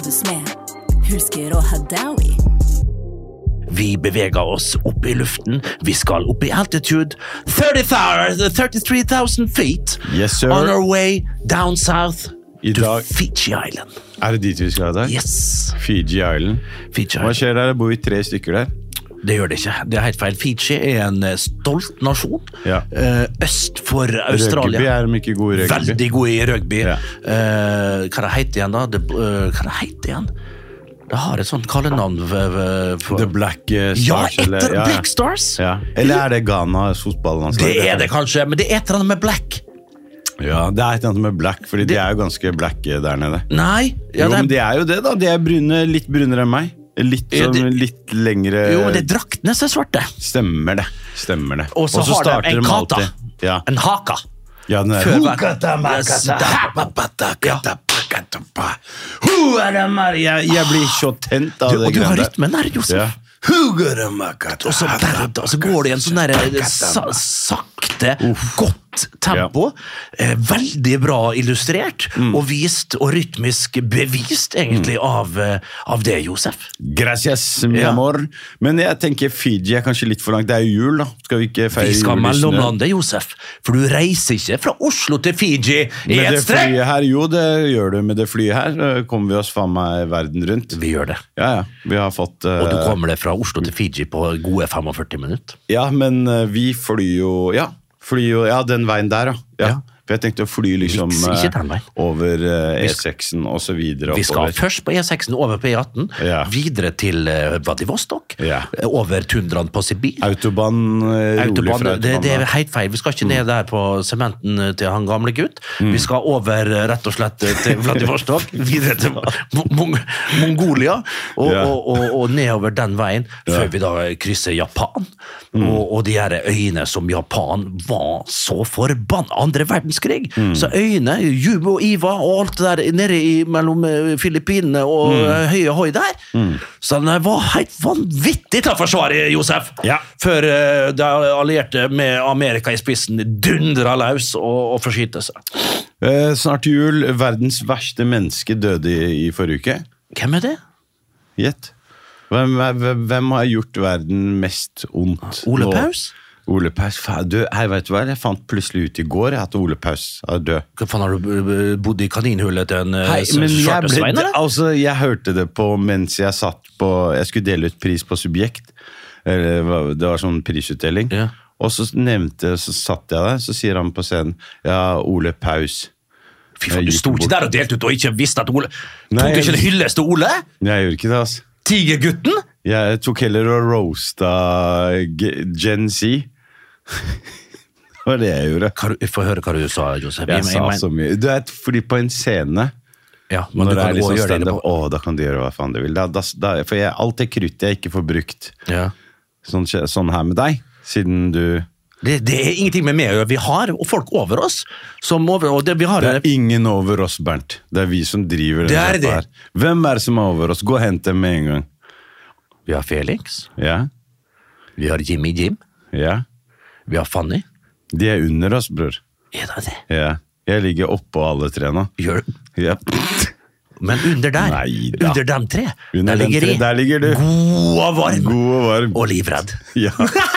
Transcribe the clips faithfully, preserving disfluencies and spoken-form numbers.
møtes med Hulsker og Hadaoui. Vi beveger oss opp i luften. Vi skal opp i altitude thirty-three thousand feet. Yes, sir. On our way down south I to dag... Fiji Island. Er det dit vi skal i dag? Yes. Fiji Island. Fiji Island. Hva skjer der? Det bor vi tre stykker der. Det gjør det ikke. Det er helt feil. Fiji er en stolt nasjon. Ja. Øst for Australia. Rugby er de ikke gode i rugby. Veldig gode i rugby. Ja. Uh, hva det heter igjen da? Det, uh, hva det heter igjen? Det har et sånt kallenavn for... The Black Stars. Ja, etter eller, ja. Black Stars. Ja. Eller er det Ghana's fotballandslag? Det er det kanskje, men det er et eller annet med black. Ja, det er et eller annet med black, fordi det... de er jo ganske black der nede. Nei. Ja, jo, det er... men de er jo det da. De er brune, litt brunere enn meg. Litt, sånn, ja, det... litt lengre... Jo, men det er draktene som er svarte. Stemmer det, stemmer det. Og så har de en kata. Ja. En haka. Ja, den er... Hukata, Jeg, jeg blir så tent av du, det. Og du har rytmen der, Josef. Ja. Og så, og så går det i en sånn der sa, sakte, Uff. godt tempo. Ja. Veldig bra illustrert, mm. og vist, og rytmisk bevist egentlig mm. av, av det, Josef. Gracias, mi ja. amor. Men jeg tenker Fiji er kanskje litt for langt. Det er jo jul, da. Skal vi ikke feire Vi skal mellomlande, Josef. For du reiser ikke fra Oslo til Fiji i et strekk. Her, jo, det gjør du med det flyet her. Kommer vi oss faen meg verden rundt. Vi gjør det. Ja, ja. Vi har fått... Uh... Og du kommer det fra Oslo til Fiji på gode femogførti minutter. Ja, men uh, vi flyr jo... Ja, flyr jo... Ja, den veien der, da. Ja. ja. For jeg tenkte å fly liksom uh, over uh, E seks-en og så videre. Vi skal oppover. Først på E seks-en, over på E atten, ja. videre til uh, Vladivostok, ja. over tundraen på Sibir. Autobahn, uh, Autobahn rolig fra det, det er helt feil. Vi skal ikke ned mm. der på sementen til han gamle gutt. Mm. Vi skal over rett og slett til Vladivostok, videre til Mong Mongolia, og, ja. og, og, og nedover den veien, ja. før vi da krysser Japan. Mm. Og, og de her øyene som Japan var så forbannet andre verdenskrig. Mm. Så øyene, Jubo og Iva og alt det der nede i, mellom Filippinene og mm. høye høy der. Mm. Så det var helt vanvittig til å forsvare, Josef. Ja. Før uh, de allierte med Amerika i spissen dundra løs og, og forskyte seg. Eh, snart jul. Verdens verste menneske døde i, i forrige uke. Hvem er det? Gjett. Hvem, hvem, hvem har gjort verden mest ondt? Ole Paus? Ole Paus, du, jeg vet hva, jeg fant plutselig ut i går at Ole Paus er død. Hva faen, har du bodd i kaninhullet til en Hei, svarte svein, eller? Altså, jeg hørte det på mens jeg satt på, jeg skulle dele ut pris på Subjekt, det var sånn prisutdeling, ja. og så nevnte, så satt jeg der, så sier han på scenen, ja, Ole Paus. Fy faen, du stod ikke der og delte ut og ikke visste at Ole, Nei, tok du ikke det hylleste Ole? Nei, jeg gjorde ikke det, altså. Tigergutten? Jeg tok heller og roasta Gen Z. Det var det jeg gjorde. Få høre hva du sa, Josef. Jeg, jeg sa men... så mye. Du vet, fordi på en scene, ja, men når du det kan er liksom gjøre det stand-up, å, da kan du gjøre hva faen du vil. Da, da, da, for jeg, alt det kruttet jeg ikke får brukt, ja. sånn, sånn her med deg, siden du... Det, det er ingenting med meg å gjøre. Vi har folk over oss som over... Og det, vi har... det er ingen over oss, Bernt. Det er vi som driver det. Det er det. Her. Hvem er det som er over oss? Gå og hent dem med en gang. Vi har Felix. Ja. Vi har Jimmy Jim. Ja. Vi har Fanny. De er under oss, bror. Er det det? Ja. Jeg ligger oppå alle tre nå. Gjør du? Ja. Men under der, Nei, da. under dem tre, under der ligger tre, de. Der ligger du. God og varm. God og varm. Og livredd. Ja.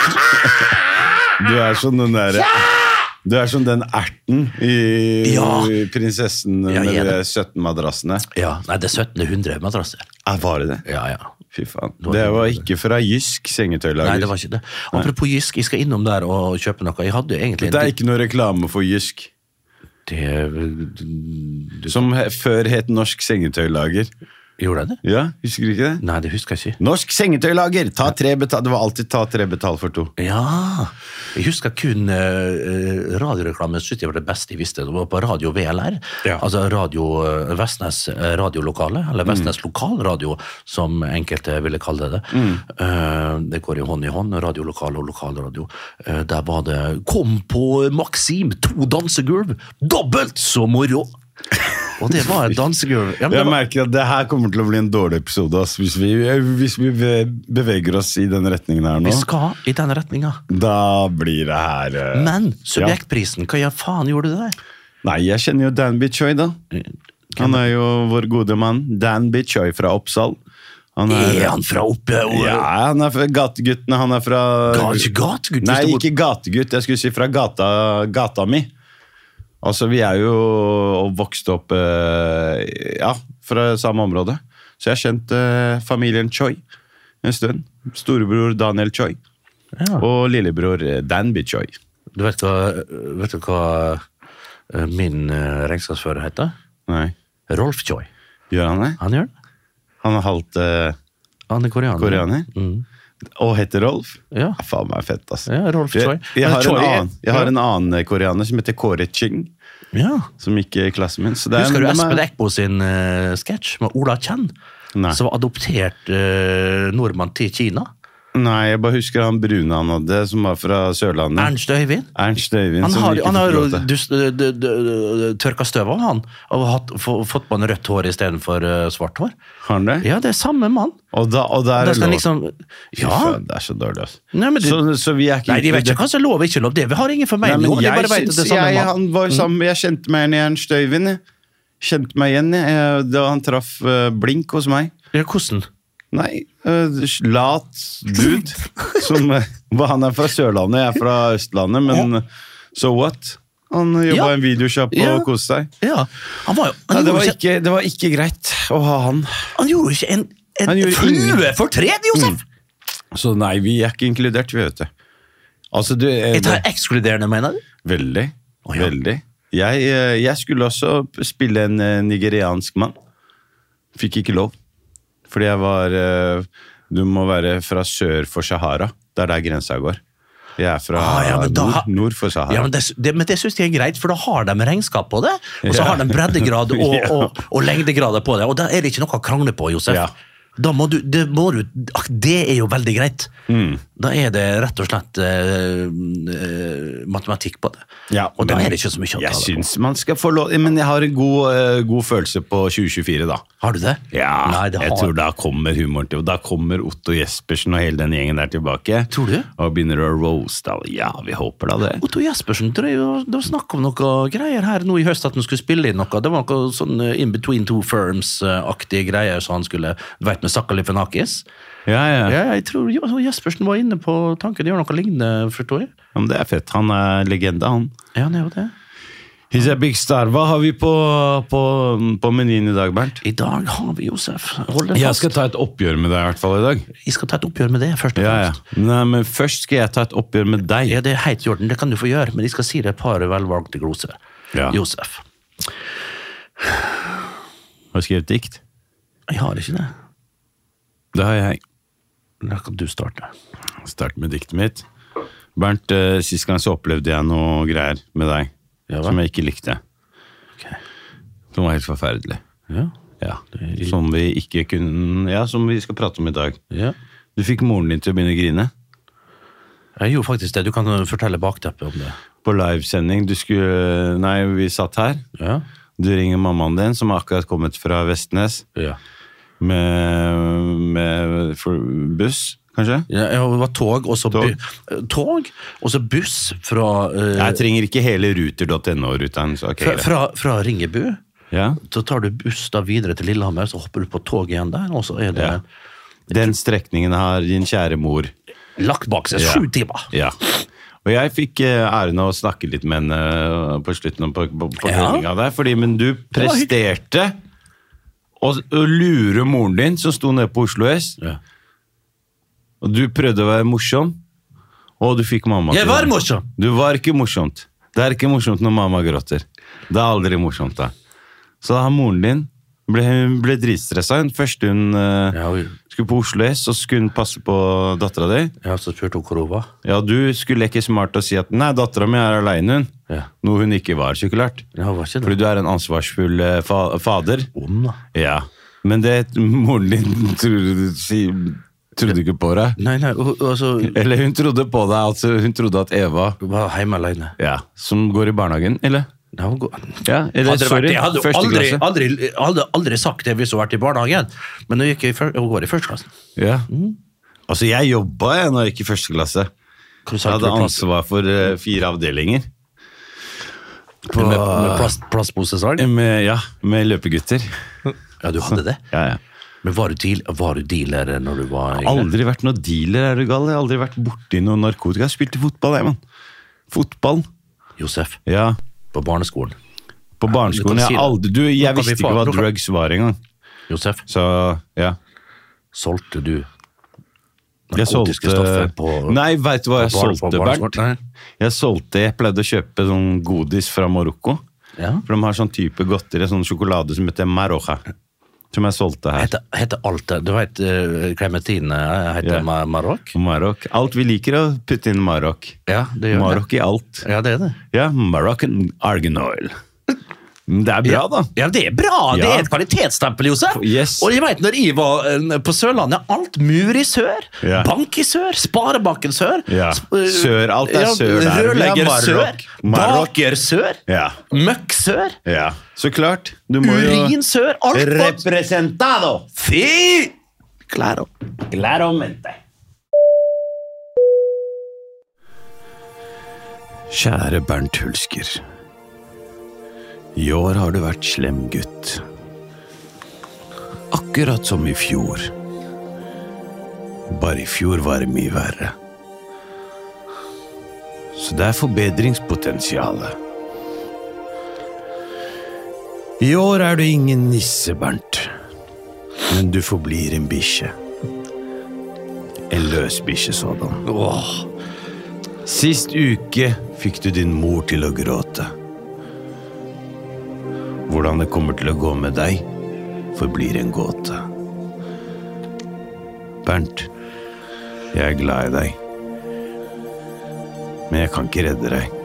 Du er sånn den der... Du er som den erten i ja. prinsessen ja, med de sytten madrassene. Ja, nei, det er sytten hundre madrasser. Ah, var det det? Ja, ja. Fy faen. Det var ikke fra Jysk sengetøylager. Nei, det var ikke det. Apropos Jysk, jeg skal innom der og kjøpe noe. Jeg hadde egentlig... Det er ikke noe reklame for Jysk. Det... Du... Som før het Norsk sengetøylager. Gjorde jeg det? Ja, husker du ikke det? Nei, det husker jeg ikke. Norsk sengetøylager! Ta tre betal. Det var alltid ta tre betal for to. Ja, jeg husker kun uh, radioreklame, jeg synes det var det beste jeg visste. Det var på Radio V L R, ja. Altså Radio uh, Vestnes radiolokale, eller Vestnes mm. lokalradio, som enkelte ville kalle det. Mm. Uh, det går i hånd i hånd, radiolokale og lokalradio. Uh, der var det, kom på Maxim, to dansegulv, dobbelt så moro! Og det var et dansegulv. Ja, jeg var... merker at det her kommer til å bli en dårlig episode ass, hvis, vi, hvis vi beveger oss i den retningen her nå. Vi skal i den retningen. Da blir det her... Uh... Men, subjektprisen, hva ja, faen gjorde du der? Nei, jeg kjenner jo Danby Choi da. Han er jo vår gode mann, Dan Bichoy fra Oppsal. Han er, er han fra oppe? Og... Ja, han er fra gateguttene, han er fra... Gate, gategutt? Nei, ikke gategutt, jeg skulle si fra gata, gata mi. Altså, vi er jo vokst opp, ja, fra samme område. Så jeg har kjent uh, familien Choi en stund. Storebror Daniel Choi. Ja. Og lillebror Dan Bichoy. Du vet hva, vet du hva min regnskapsfører heter? Nei. Rolf Choi. Gjør han det? Han gjør det. Han er halvt uh, Han er koreaner. koreaner. Mm. Og heter Rolf? Ja. Ja, faen meg fett, ass. Ja, Rolf Choi. Jeg, jeg, har, Choi en annen, jeg har ja. en annen koreaner som heter Kåre Ching. Ja. Som gikk i klassen min. Så det er, Husker du er, Espen Eckbo sin uh, sketsj med Ola Chen? Nei. Som var adoptert uh, nordmann til Kina? Nei, jeg bare husker han brune han hadde, som var fra Sørlandet. Ernst Øyvind. Ernst Øyvind, han som har, ikke han har fikk lov jo tørka støv av han, og hatt, fått på en rødt hår i stedet for uh, svart hår. Har han det? Ja, det er samme mann. Og da, og da er det lov. Liksom, ja. Det er så dårlig, altså. Nei, det, så, så vi er ikke... Nei, de vet ikke hva som er lov og ikke lov. Det vi har ingen for meg. Nei, jeg, jeg, bare vet at det er samme jeg, mann. Han var sammen, jeg kjente meg igjen i Ernst Øyvind. Jeg kjente meg igjen jeg, da han traff uh, Blink hos meg. Ja, hvordan? Nei, uh, lat dude. Som, uh, han er fra Sørlandet, jeg er fra Østlandet, men uh, so what? Han jobba i ja. en videoshop og ja. koste seg. Ja, han var jo... Han ja, det, var ikke, ikke, det var ikke greit å ha han. Han gjorde ikke en, en flue for tred, Josef! Mm. Så nei, vi er ikke inkludert, vi vet det. Altså, du... Er, jeg tar ekskluderende, mener du? Veldig, oh, ja. veldig. Jeg, jeg skulle også spille en nigeriansk mann. Fikk ikke lov. Fordi jeg var... Du må være fra sør for Sahara. Det er der grensa går. Jeg er fra ah, ja, da, nord, nord for Sahara. Ja, men det, det, men det synes jeg er greit, for da har de regnskap på det, og så ja. har de breddegrad og, ja. og, og lengdegrader på det, og da er det ikke noe å krangle på, Josef. Ja. Da må du, det, må du, det er jo veldig greit. Mm. Da er det rett og slett uh, uh, matematikk på det. Ja, og da er det ikke så mye å ta jeg synes man skal få lov, men jeg har en god, uh, god følelse på tjue tjuefire da. Har du det? Ja, Nei, det jeg har... tror da kommer humoren til, og da kommer Otto Jespersen og hele den gjengen der tilbake. Tror du? Og begynner å roaste, ja, vi håper da det. Otto Jespersen, det var snakk om noe greier her nå i høst at han skulle spille inn noe, det var noe sånn in between two firms-aktige greier, så han skulle, du vet, med Sakali Fenakis. Ja, ja. ja, jeg tror Jespersen var inne på tanken, det gjør noe lignende, forstår jeg. Ja, men det er fett, han er legende, han. Ja, han er jo det. He's a big star. Hva har vi på, på, på menyen i dag, Bernt? I dag har vi Josef. Hold deg fast. Jeg skal ta et oppgjør med deg i hvert fall i dag. Jeg skal ta et oppgjør med det først og fremst. Ja, ja. Nei, men først skal jeg ta et oppgjør med deg. Ja, det er helt i orden, det kan du få gjøre, men jeg skal si det et par velvalgte gloser. Ja. Josef. Har du skrevet dikt? Jeg har ikke det. Det har jeg. Da kan du starte. Start med diktet mitt. Bernt, uh, sist gang så opplevde jeg noe greier med deg, ja, som jeg ikke likte. Okay. Som var helt forferdelig. Ja. Ja. Som vi ikke kunne... Ja, som vi skal prate om i dag. Ja. Du fikk moren din til å begynne å grine. Jeg gjorde faktisk det. Du kan fortelle bakteppet om det. På livesending. Du skulle... Nei, vi satt her. Ja. Du ringer mammaen din, som har akkurat kommet fra Vestnes. Ja. Med, med buss, kanskje? Ja, det var tog, og så tog. Bu, tog, og så buss fra... Uh, jeg trenger ikke hele ruter punktum no-ruten. Okay, fra, fra, fra Ringebu, ja. Så tar du buss da videre til Lillehammer, så hopper du på tog igjen der, og så er det... Ja. Den strekningen har din kjære mor... Lagt bak seg ja. sju timer. Ja. Og jeg fikk æren av å snakke litt med henne på slutten på, på, på ja. kvellinga der, fordi, men du presterte... Og lure moren din, som sto nede på Oslo S. Ja. Og du prøvde å være morsom, og du fikk mamma til. Jeg var morsom! Du var ikke morsomt. Det er ikke morsomt når mamma gråter. Det er aldri morsomt da. Så da moren din ble, ble dritstresset. Først hun uh, ja, skulle på Oslo S, og skulle hun passe på datteren din. Ja, så spurte hun hvor hun var. Ja, du skulle ikke smart å si at, nei, datteren min er alene hun. Ja. Noe hun ikke var, så klart. Ja, var ikke det. Fordi du er en ansvarsfull uh, fa fader. Om da. Ja. Men det moren din trodde, trodde ikke på deg. Nei, nei, altså... Eller hun trodde på deg, altså hun trodde at Eva... Var hjemme alene. Ja, som går i barnehagen, eller? Ja, hun går... Ja, eller, hadde sorry, vært, jeg hadde aldri, aldri, aldri, aldri sagt det hvis hun vært i barnehagen, men hun, gikk i, hun går i første klasse. Ja. Mm. Altså, jeg jobbet jeg når jeg gikk i første klasse. Jeg hadde ansvar for uh, fire avdelinger. På, med med plast, plastposesal? Med, ja, med løpegutter. Ja, du hadde det? Ja, ja. Men var du, deal, var du dealer når du var yngre? Aldri vært noe dealer, er du gal? Jeg har aldri vært borti noe narkotika. Jeg spilte fotball, jeg, mann. Fotball. Josef? Ja. På barneskolen? På barneskolen, jeg aldri... Du, jeg visste ikke hva drugs var engang. Josef? Så, ja. Solgte du narkotiske stoffer på... Nei, vet du hva jeg solgte, Bernt? Jeg solgte, jeg pleide å kjøpe sånn godis fra Marokko. Ja. For de har sånn type godteri, sånn sjokolade som heter Maroja. Som jeg solgte her. Heter, heter alt det? Du vet, uh, Clementine heter ja. Marok? Marok. Alt vi liker å putte inn Marok. Ja, det gjør Marok det. I alt. Ja, det er det. Ja, Moroccan Argan Oil. Det er bra, da. Ja, det er bra. Ja. Det er et kvalitetsstempel, Josef. Yes. Og jeg vet, når jeg var på Sørlandet, alt mur i sør, ja. Bank i sør, Sparebanken sør, ja. Sør, alt er sør der. Rørlegger sør, baker sør, ja. Møkk sør. Ja, så klart. Du må Urin jo... sør, alt. Representado. Sí. Claro. Claramente. Kjære Bernt Hulsker. I år har du vært slem gutt. Akkurat som i fjor. Bare i fjor var det mye verre. Så det er forbedringspotensialet. I år er du ingen nisse, Bernt. Men du forblir en bikkje. En løs bikkje sådan. Åh. Sist uke fikk du din mor til å gråte. Hvordan det kommer til å gå med deg, forblir en gåte. Bernt, jeg er glad i deg. Men jeg kan ikke redde deg.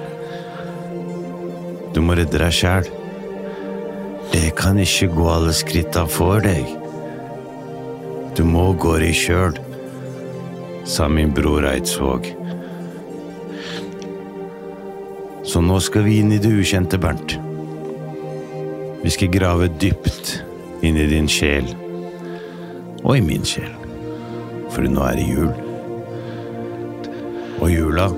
Du må redde deg selv. Jeg kan ikke gå alle skritta for deg. Du må gå deg selv, sa min bror Eidsvåg. Så nå skal vi inn i det ukjente, Bernt. Vi skal grave dypt inn i din sjel, og i min sjel, for nå er det jul. Og jula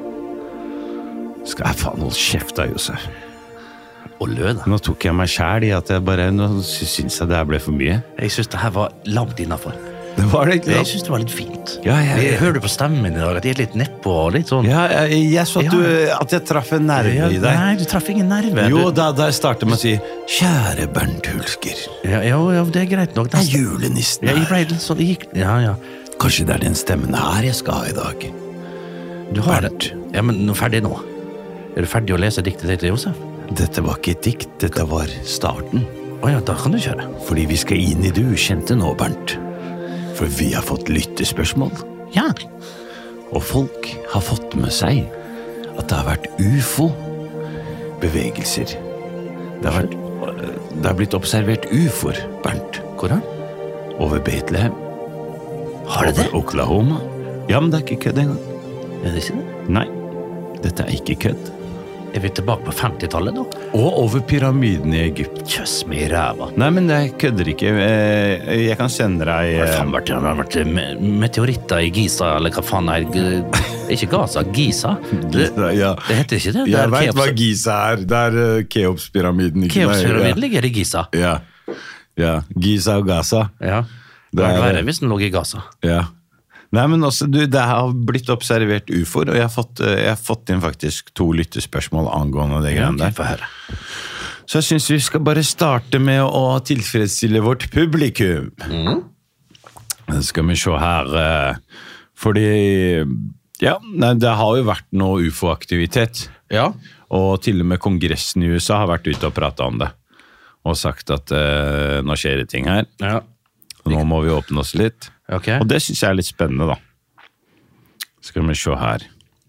skal jeg faen holde kjeft av, Josef. Og lød. Nå tok jeg meg selv i at jeg bare, nå synes jeg det her ble for mye. Jeg synes det her var langt innenfor. Det var det ikke. Jeg synes det var litt fint. Ja, ja, ja. Jeg hører på stemmen min i dag, at jeg er litt nedpå og litt sånn. Ja, jeg, jeg så at, ja. du, at jeg traff en nerve ja, i deg. Nei, du traff ingen nerve. Jo, du... da, da jeg startet med å si, kjære Bernt Hulsker. Ja, ja, ja, det er greit nok. Det er julenissen her. Ja, jeg ble litt sånn, jeg gikk... Ja, ja. Kanskje det er den stemmen her jeg skal ha i dag. Du har Bernt. Det. Ja, men nå ferdig nå. Er du ferdig å lese diktet ditt, Josef? Dette var ikke et dikt, dette var starten. Åja, da kan du kjøre. Fordi vi skal inn i det ukjente nå, Bernt. For vi har fått lyttespørsmål. Ja. Og folk har fått med seg at det har vært U F O-bevegelser. Det har, vært, det har blitt observert U F O-er, Bernt. Hvor da? Over Bethlehem. Har det det? Over Oklahoma. Ja, men det er ikke kødd engang. Er det ikke det? Nei, dette er ikke kødd. Er vi tilbake på femtitallet da? Og over pyramiden i Egypt. Kjøss med i ræva. Nei, men jeg kødder ikke. Jeg kan sende deg... Har det faen vært, har vært meteoritter i Giza, eller hva faen er ikke Gaza, Giza? Det, ja. Det heter ikke det? Jeg det vet Keops. Hva Giza er. Det er uh, Keops-pyramiden. Keops-pyramiden ja. Ligger i Giza. Ja. Ja, Giza og Gaza. Ja, det er verre hvis den lå i Gaza. Ja. Nei, men også, du, det har blitt observert U F O-er, og jeg har, fått, jeg har fått inn faktisk to lyttespørsmål angående det greiene der. Ja, okay, så jeg synes vi skal bare starte med å tilfredsstille vårt publikum. Mm. Det skal vi se her, fordi, ja, nei, det har jo vært noe U F O-aktivitet. Ja. Og til og med kongressen i U S A har vært ute og pratet om det. Og sagt at uh, nå skjer det ting her. Ja. Nå må vi åpne oss litt. Okay. Og det synes jeg er litt spennende da. Skal vi se her.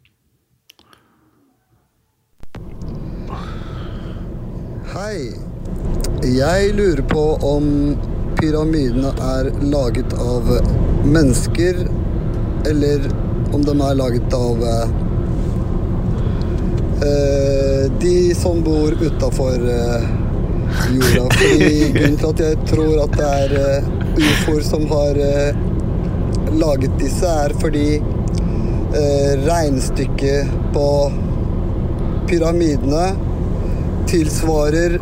Hei. Jeg lurer på om pyramidene er laget av mennesker, eller om de er laget av uh, de som bor utenfor uh, jorda. Fordi grunnen til at jeg tror at det er uh, U F O-er som har uh, laget disse er fordi uh, regnestykket på pyramidene tilsvarer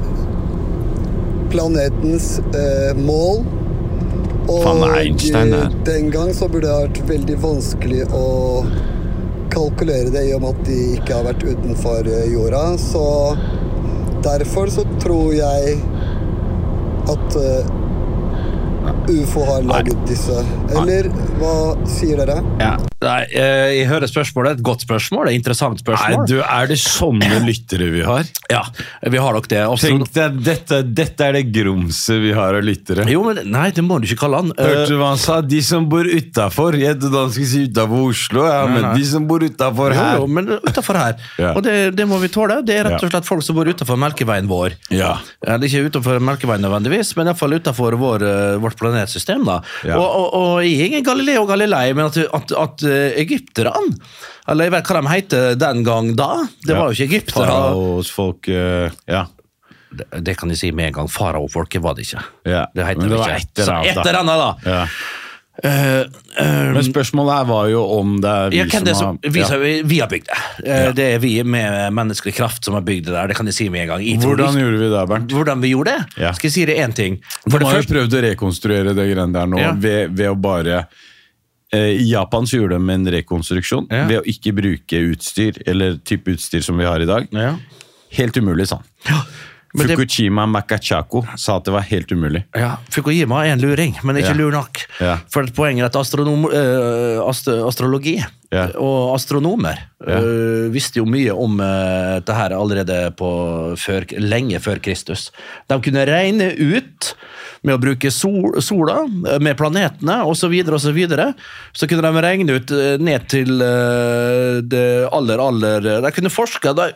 planetens eh, mål. Og Fan, Einstein, eh, den gang så burde det ha vært veldig vanskelig å kalkulere det i og med at de ikke har vært utenfor eh, jorda. Så derfor så tror jeg at eh, U F O har laget disse. Eller hva sier dere? Ja. Nei, jeg hører spørsmålet, et godt spørsmål, det er et interessant spørsmål. Nei, du, er det sånne lyttere vi har? Ja, vi har nok det. Også... Tenk deg, dette, dette er det grumset vi har av lyttere. Jo, men nei, det må du ikke kalle han. Hørte du hva han sa? De som bor utenfor. Jeg trodde han skulle si utenfor Oslo, ja, men de som bor utenfor her. Jo, jo, men utenfor her. Ja. Og det, det må vi tåle. Det er rett og slett folk som bor utenfor Melkeveien vår. Ja. Ja, det er ikke utenfor Melkeveien nødvendigvis, men i hvert fall utenfor vår, vårt planetsystem. Da. Ja. Og, og, og jeg er ingen Galileo Galilei, men at, at, at egyptere eller jeg vet hva de heter den gang da. Det var jo ikke egyptere. Faraos folk, uh, ja. Det, det kan jeg si med en gang. Farao-folket var det ikke. Ja. Det heter Men det det var ikke. etter, Så da. etter denne da. Ja. Uh, um, Men spørsmålet her var jo om det er vi ja, som, det som har... vi, Ja. vi, vi har bygd det. Uh, Ja. Det er vi med menneskelig kraft som har bygd det der. Det kan jeg si med en gang. Jeg tror Hvordan ikke- gjorde vi det, Bernt? Hvordan vi gjorde det? Ja. Skal jeg si det en ting? For For de det har jo første, prøvd å rekonstruere det greiene der nå Ja. ved, ved å bare eh, I Japan så gjorde de en rekonstruksjon Ja. ved å ikke bruke utstyr eller type utstyr som vi har i dag. ja. Helt umulig, sa han. Men det- Fukushima Makachako sa at det var helt umulig. Ja, Fukushima er en luring, men ikke Ja. lur nok. Ja. For poenget er at astronom, eh, ast astrologi Ja. og astronomer Ja. eh, visste jo mye om uh, det her allerede på før, lenge før Kristus. De kunne regne ut med å bruke sol, sola, eh, med planetene og så videre og så videre. Så kunne de regne ut eh, ned til eh, det aller, aller De kunne forske da.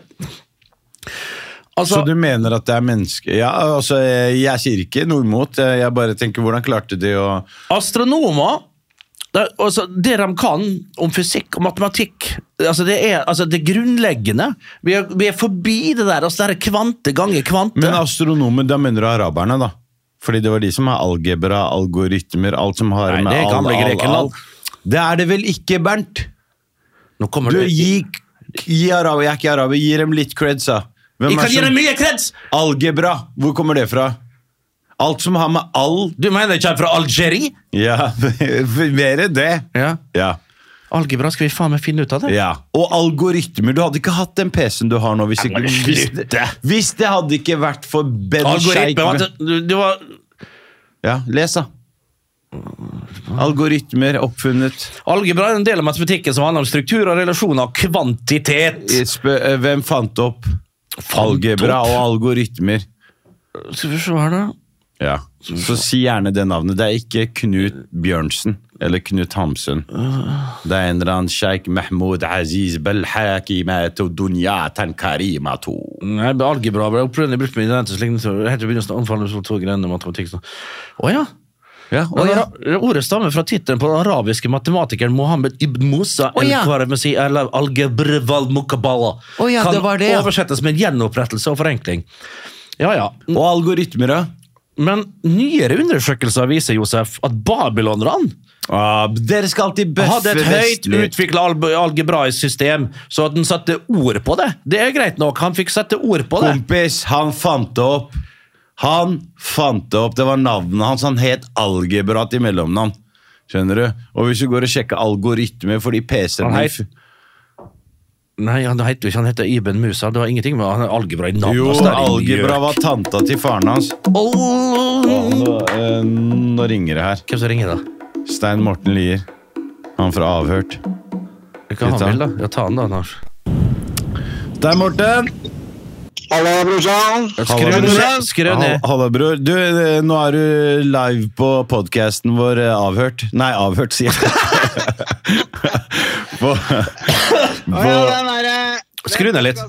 Altså, Så du mener at det er mennesker... Ja, altså, jeg, jeg sier ikke noe imot. Jeg, jeg bare tenker, hvordan klarte de å... astronomer, det, altså, det de kan om fysikk og matematikk, altså det er altså det grunnleggende. Vi er, vi er forbi det der, altså det er kvante ganger kvante. Men astronomer, da mener du araberne, da? Fordi det var de som har algebra, algoritmer, alt som har Nei, med det er all, gamle all, all. Grekenland. Det er det vel ikke, Bernt? Nå kommer Du, det. gi, gi araber, jeg er ikke araber, gi dem litt creds, da. Hvem Jeg er kan gi som- deg mye kreds! Algebra, hvor kommer det fra? Alt som har med all... Du mener ikke fra Algerie? Ja, mer enn det. Ja. Ja, Algebra skal vi faen meg finne ut av det. ja. Og algoritmer, du hadde ikke hatt den P C-en du har nå, hvis, Ja, men ikke, hvis, slutt det, hvis det hadde ikke vært for Ben Sheikh. Algoritme, vet du, du var... Ja, les da. Algoritmer oppfunnet. Algebra er en del av matematikken som handler om struktur og relasjoner og kvantitet. Spør, eh, hvem fant opp algebra opp? og algoritmer? Skal vi se her da. Ja, så si gjerne det navnet. Det er ikke Knut Bjørnsen eller Knut Hamsun. Det er en eller annen Sheikh Mahmoud Aziz Belhakimatu Dunyatan Karimatu. Nei, algebra ble opprørende brukt med identisk lignelse. Helt i begynnelsen anfallet som to grener matematikk. Så. Åja! Ja, Og det- Ordet stammer fra tittelen på den arabiske matematikeren Mohammed ibn Musa, Å, ja. eller hva det må si, eller algebrval mukabala. Å, ja, kan det var det, ja. oversettes med gjenopprettelse og forenkling. Ja, ja. Og algoritmer, da? Men nyere undersøkelser viser, Josef, at babylonerne Ah, dere skal alltid bøffe hadde et høyt vestlig. utviklet al algebraisk system, så at den satte ord på det. Det er greit nok, han fikk sette ord på det. Kompis, han fant det opp. Han fant det opp. Det var navnet hans. Han het Algebra til mellomnavn. Skjønner du? Og hvis du går og sjekker algoritmer for de P C-ene... Han het- Nei, han heter jo ikke, han heter Ibn Musa. Det var ingenting med han er algebra i navnet. Jo, altså, det er algebra gjøk. var tanta til faren hans. Åh! Å, nå, eh, nå ringer det her. Hvem som ringer da? Stein Morten Lier. Han fra Avhørt. Hva han ta vil da? Ja, ta han da, Lars. Stein Morten! Hallo, brorsan. Skru ned, skru ned. Halla, bror. Du, eh, nå er du live på podcasten vår eh, Avhørt. Nei, Avhørt, sier jeg. på, på, Skru ned litt.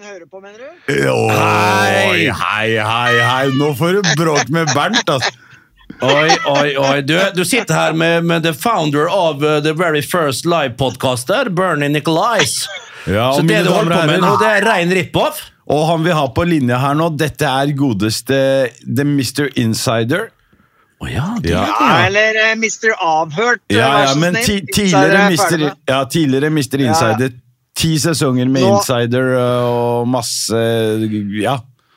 Oi, hei, hei, hei. Nå får du bråk med Bernt, altså. Oi, oi, oi. Du, du sitter her med, med the founder of uh, the very first live-podcaster, Bernie Nicolais. Ja, Så og det mine du holder damer og på med nå, herrer, det er rein rip-off. og han vi har på linje her nå, dette er godeste The mister Insider. Åja, det Ja. Ja, eller eh, mister Avhørt. eh, Ja, vær ja, så men snill. ti Insider tidligere er mister, ferdig med. ja, tidligere mister Ja. Insider. Ti sesonger med Nå- Insider øh, og masse, ja.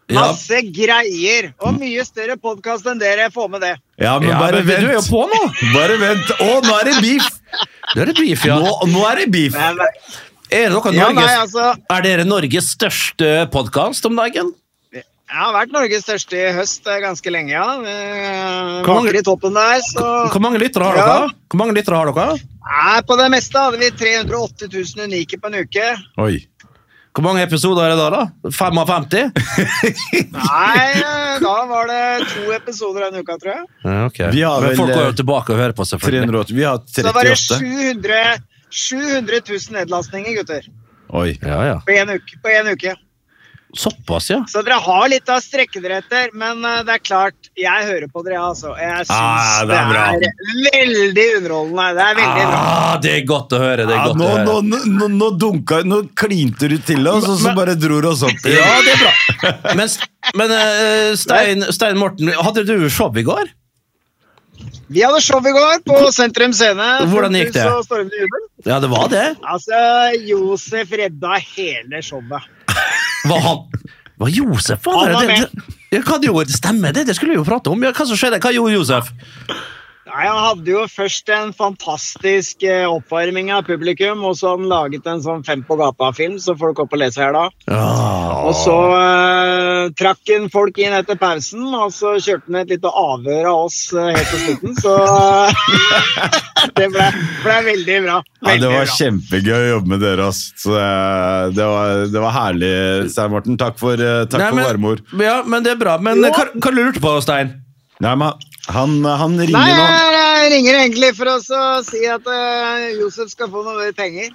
Masse greier, og mye større podcast enn dere får med det. Ja, men Ja, bare men du er jo vent. på nå. Bare vent. Å, nå er det beef! Det er det beef, ja. Nå, nå er det beef. Men, Er, dere ja, Norges, nei, altså, er dere Norges største podcast om dagen? jeg har vært Norges største i høst eh, ganske lenge, ja. Eh, Hvor mange- Vakker i toppen der, så... Hvor mange lyttere har Ja. dere? Hvor mange lyttere har dere? Nei, på det meste hadde vi tre hundre og åtte tusen unike på en uke. Oi. Hvor mange episoder er det da, da? femtifem? Nei, eh, da var det to episoder den uka, tror jeg. Ja, ok. Vi har Men vel, folk går eh, jo tilbake og hører på, selvfølgelig. tre hundre og åtti. Vi har Så var det trettiåtte. sju hundre, sju hundre tusen nedlastninger, gutter. Oi. Ja, ja. På en uke. På en uke. Såpass, ja. Så dere har litt av strekke dere etter, men eh, det er klart, jeg hører på dere, altså. Jeg synes Ah, det det er bra. er veldig underholdende. Det er veldig bra. Ah, det er godt å høre, det er Ja, godt nå, å høre. nå, nå, nå dunka Nå klinte du til oss, og så Men- bare dro du oss opp. Ja, det er bra. Men, men eh, Stein, Stein Morten, hadde du show i går? Vi hadde show i går på Sentrum Scene. Hvordan gikk det? Fullt hus og stormende jubel. Ja, det var det. Altså, Josef redda hele showet. Var han... Var Josef var Han var det? det, ja, hva det gjorde? Stemmer det? Det skulle vi jo prate om. Ja, hva som skjedde? Hva gjorde Josef? Nei, Han hadde jo først en fantastisk eh, oppvarming av publikum, og så hadde han laget en sånn Fem på gata-film, så folk går på å lese her da. Ah. Og så eh, trakk han folk inn etter pausen, og så kjørte han et lite avhør av oss eh, helt til slutten, så det ble, ble veldig bra. Ja, Veldig det var bra. kjempegøy å jobbe med dere, ass. Så det, det, var, det var herlig, Stein Morten. Takk for, eh, takk Nei, for men- varme ord. Ja, men det er bra. Men Jo. hva, hva lurte du på, Stein? Nei, men han, han ringer Nei, nå. jeg, jeg ringer egentlig for å så si at eh, Josef skal få noe mer penger.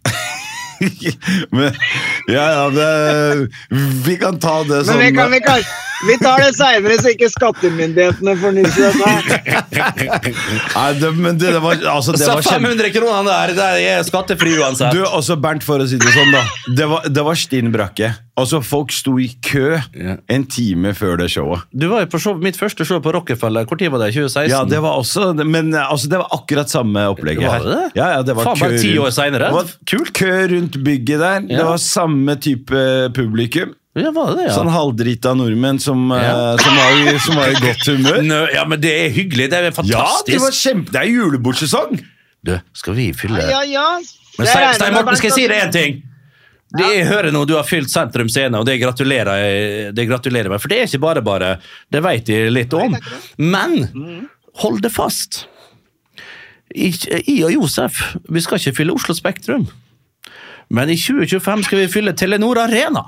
Men, ja, ja, det, vi kan ta det Men som vi, kan, vi, kan, vi tar det senere, så ikke skattemyndighetene får nyss i dette. Nei, det, men det, det var, altså, det Så var kjempe... fem hundre kroner der, det er skattefri uansett. Du, også Bernt, for å si det sånn da. Det var, det var stinn brakke. Altså, folk sto i kø Ja. en time før det showet. Du var jo på show, mitt første show på Rockefeller. Hvor tid var det? tjue seksten? Ja, det var også, men altså, det var akkurat samme opplegget Var her. det det? Ja, ja, det var Faen, bare kø ti rundt- år senere. Det var kult. Kø rundt bygget der. Ja. Det var samme type publikum. Ja, var det det, ja? Sånn halvdrita nordmenn som, Ja. eh, som, var i, som var i godt humør. Nø, ja, men det er hyggelig. Det er Ja, fantastisk. det var kjempe... Det er julebordsesong! Du, skal vi fylle... Ja, ja. Men Jeg Stein, regner Stein med Morten, skal jeg si deg Bernt en ting? Det jeg hører nå, du har fylt Sentrum Scene, og det gratulerer, jeg- det gratulerer meg, for det er ikke bare bare. Det vet jeg litt om. Men, hold det fast. Jeg, jeg og Josef, vi skal ikke fylle Oslo Spektrum. Men i tjue tjuefem skal vi fylle Telenor Arena.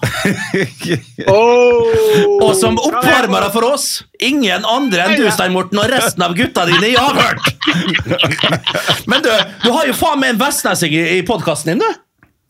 Oh. Og som oppvarmere for oss, ingen andre enn du, Stein Morten, og resten av gutta dine i avhørt. Men du, du har jo faen meg en Vestnesing i, i podcasten din, du.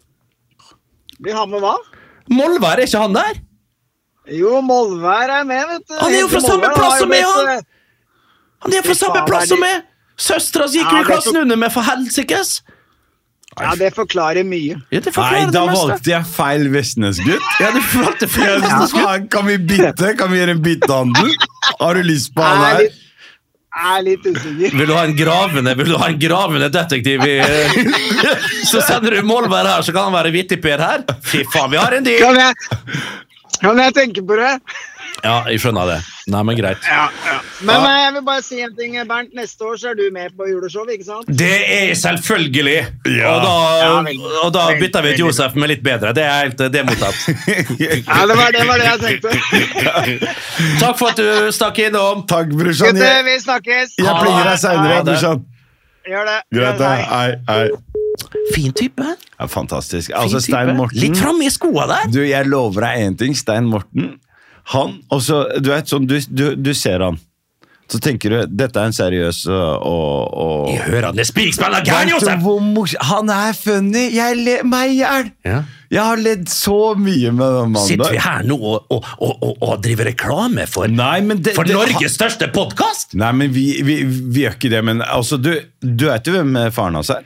Vi har med hva? Molvær, er ikke han der? Jo, Molvær er med, vet du. Han er jo fra samme Molvær plass har jo som meg, blitt, han! Han er fra Fy samme faen, plass er som de- meg! Søstera gikk Ja, jo i det er klassen under meg, for helsikes! eh, Ja, det forklarer mye. Ja, det Nei, forklarer da det meste. valgte jeg feil Vestnes-gutt. Ja, du valgte feil Ja, Vestnes-gutt. faen, kan vi bytte? Kan vi gjøre en byttehandel? Har du lyst på han Er her? litt, er litt usikker. Vil du ha en gravende Vil du ha en gravende detektiv i Så sender du Molvær her, så kan han være Vittig-Per her. Fy faen, vi har en deal! Kan jeg, kan jeg tenke på det? Ja, jeg skjønner det. Nei, men greit. Ja, ja. Men eh, jeg vil bare si en ting, Bernt. Neste år så er du med på juleshow, ikke sant? Det er selvfølgelig! Ja. Og, da, Ja, veldig. og da Veldig, bytter vi ut veldig. Josef med litt bedre. Det er helt det er mottatt. Ja, det var det, var det jeg tenkte. Takk for at du stakk innom. Takk, brorsan. Gutter, Jeg, vi snakkes. jeg plinger deg senere, Ha det. brorsan. Gjør det. Greit, da. Hei. Hei, hei. Fin type. Ja, fantastisk. Fin Altså, type. Stein Morten... Litt framme i skoa der. Du, jeg lover deg en ting, Stein Morten. Han, også, du vet sånn, du, du, du ser han. Så tenker du, dette er en seriøs og... og Jeg hører han er spikspiller gæren, Vet du Josef! hvor mors- Han er funny! Jeg le meg i hjel! Ja. Jeg har ledd så mye med den mannen Sitter vi der. her nå og, og, og, og, og driver reklame for, Nei, men det, for det, Norges største podcast? Nei, men vi, vi, vi gjør ikke det, men altså, du, du vet jo hvem faren hans er?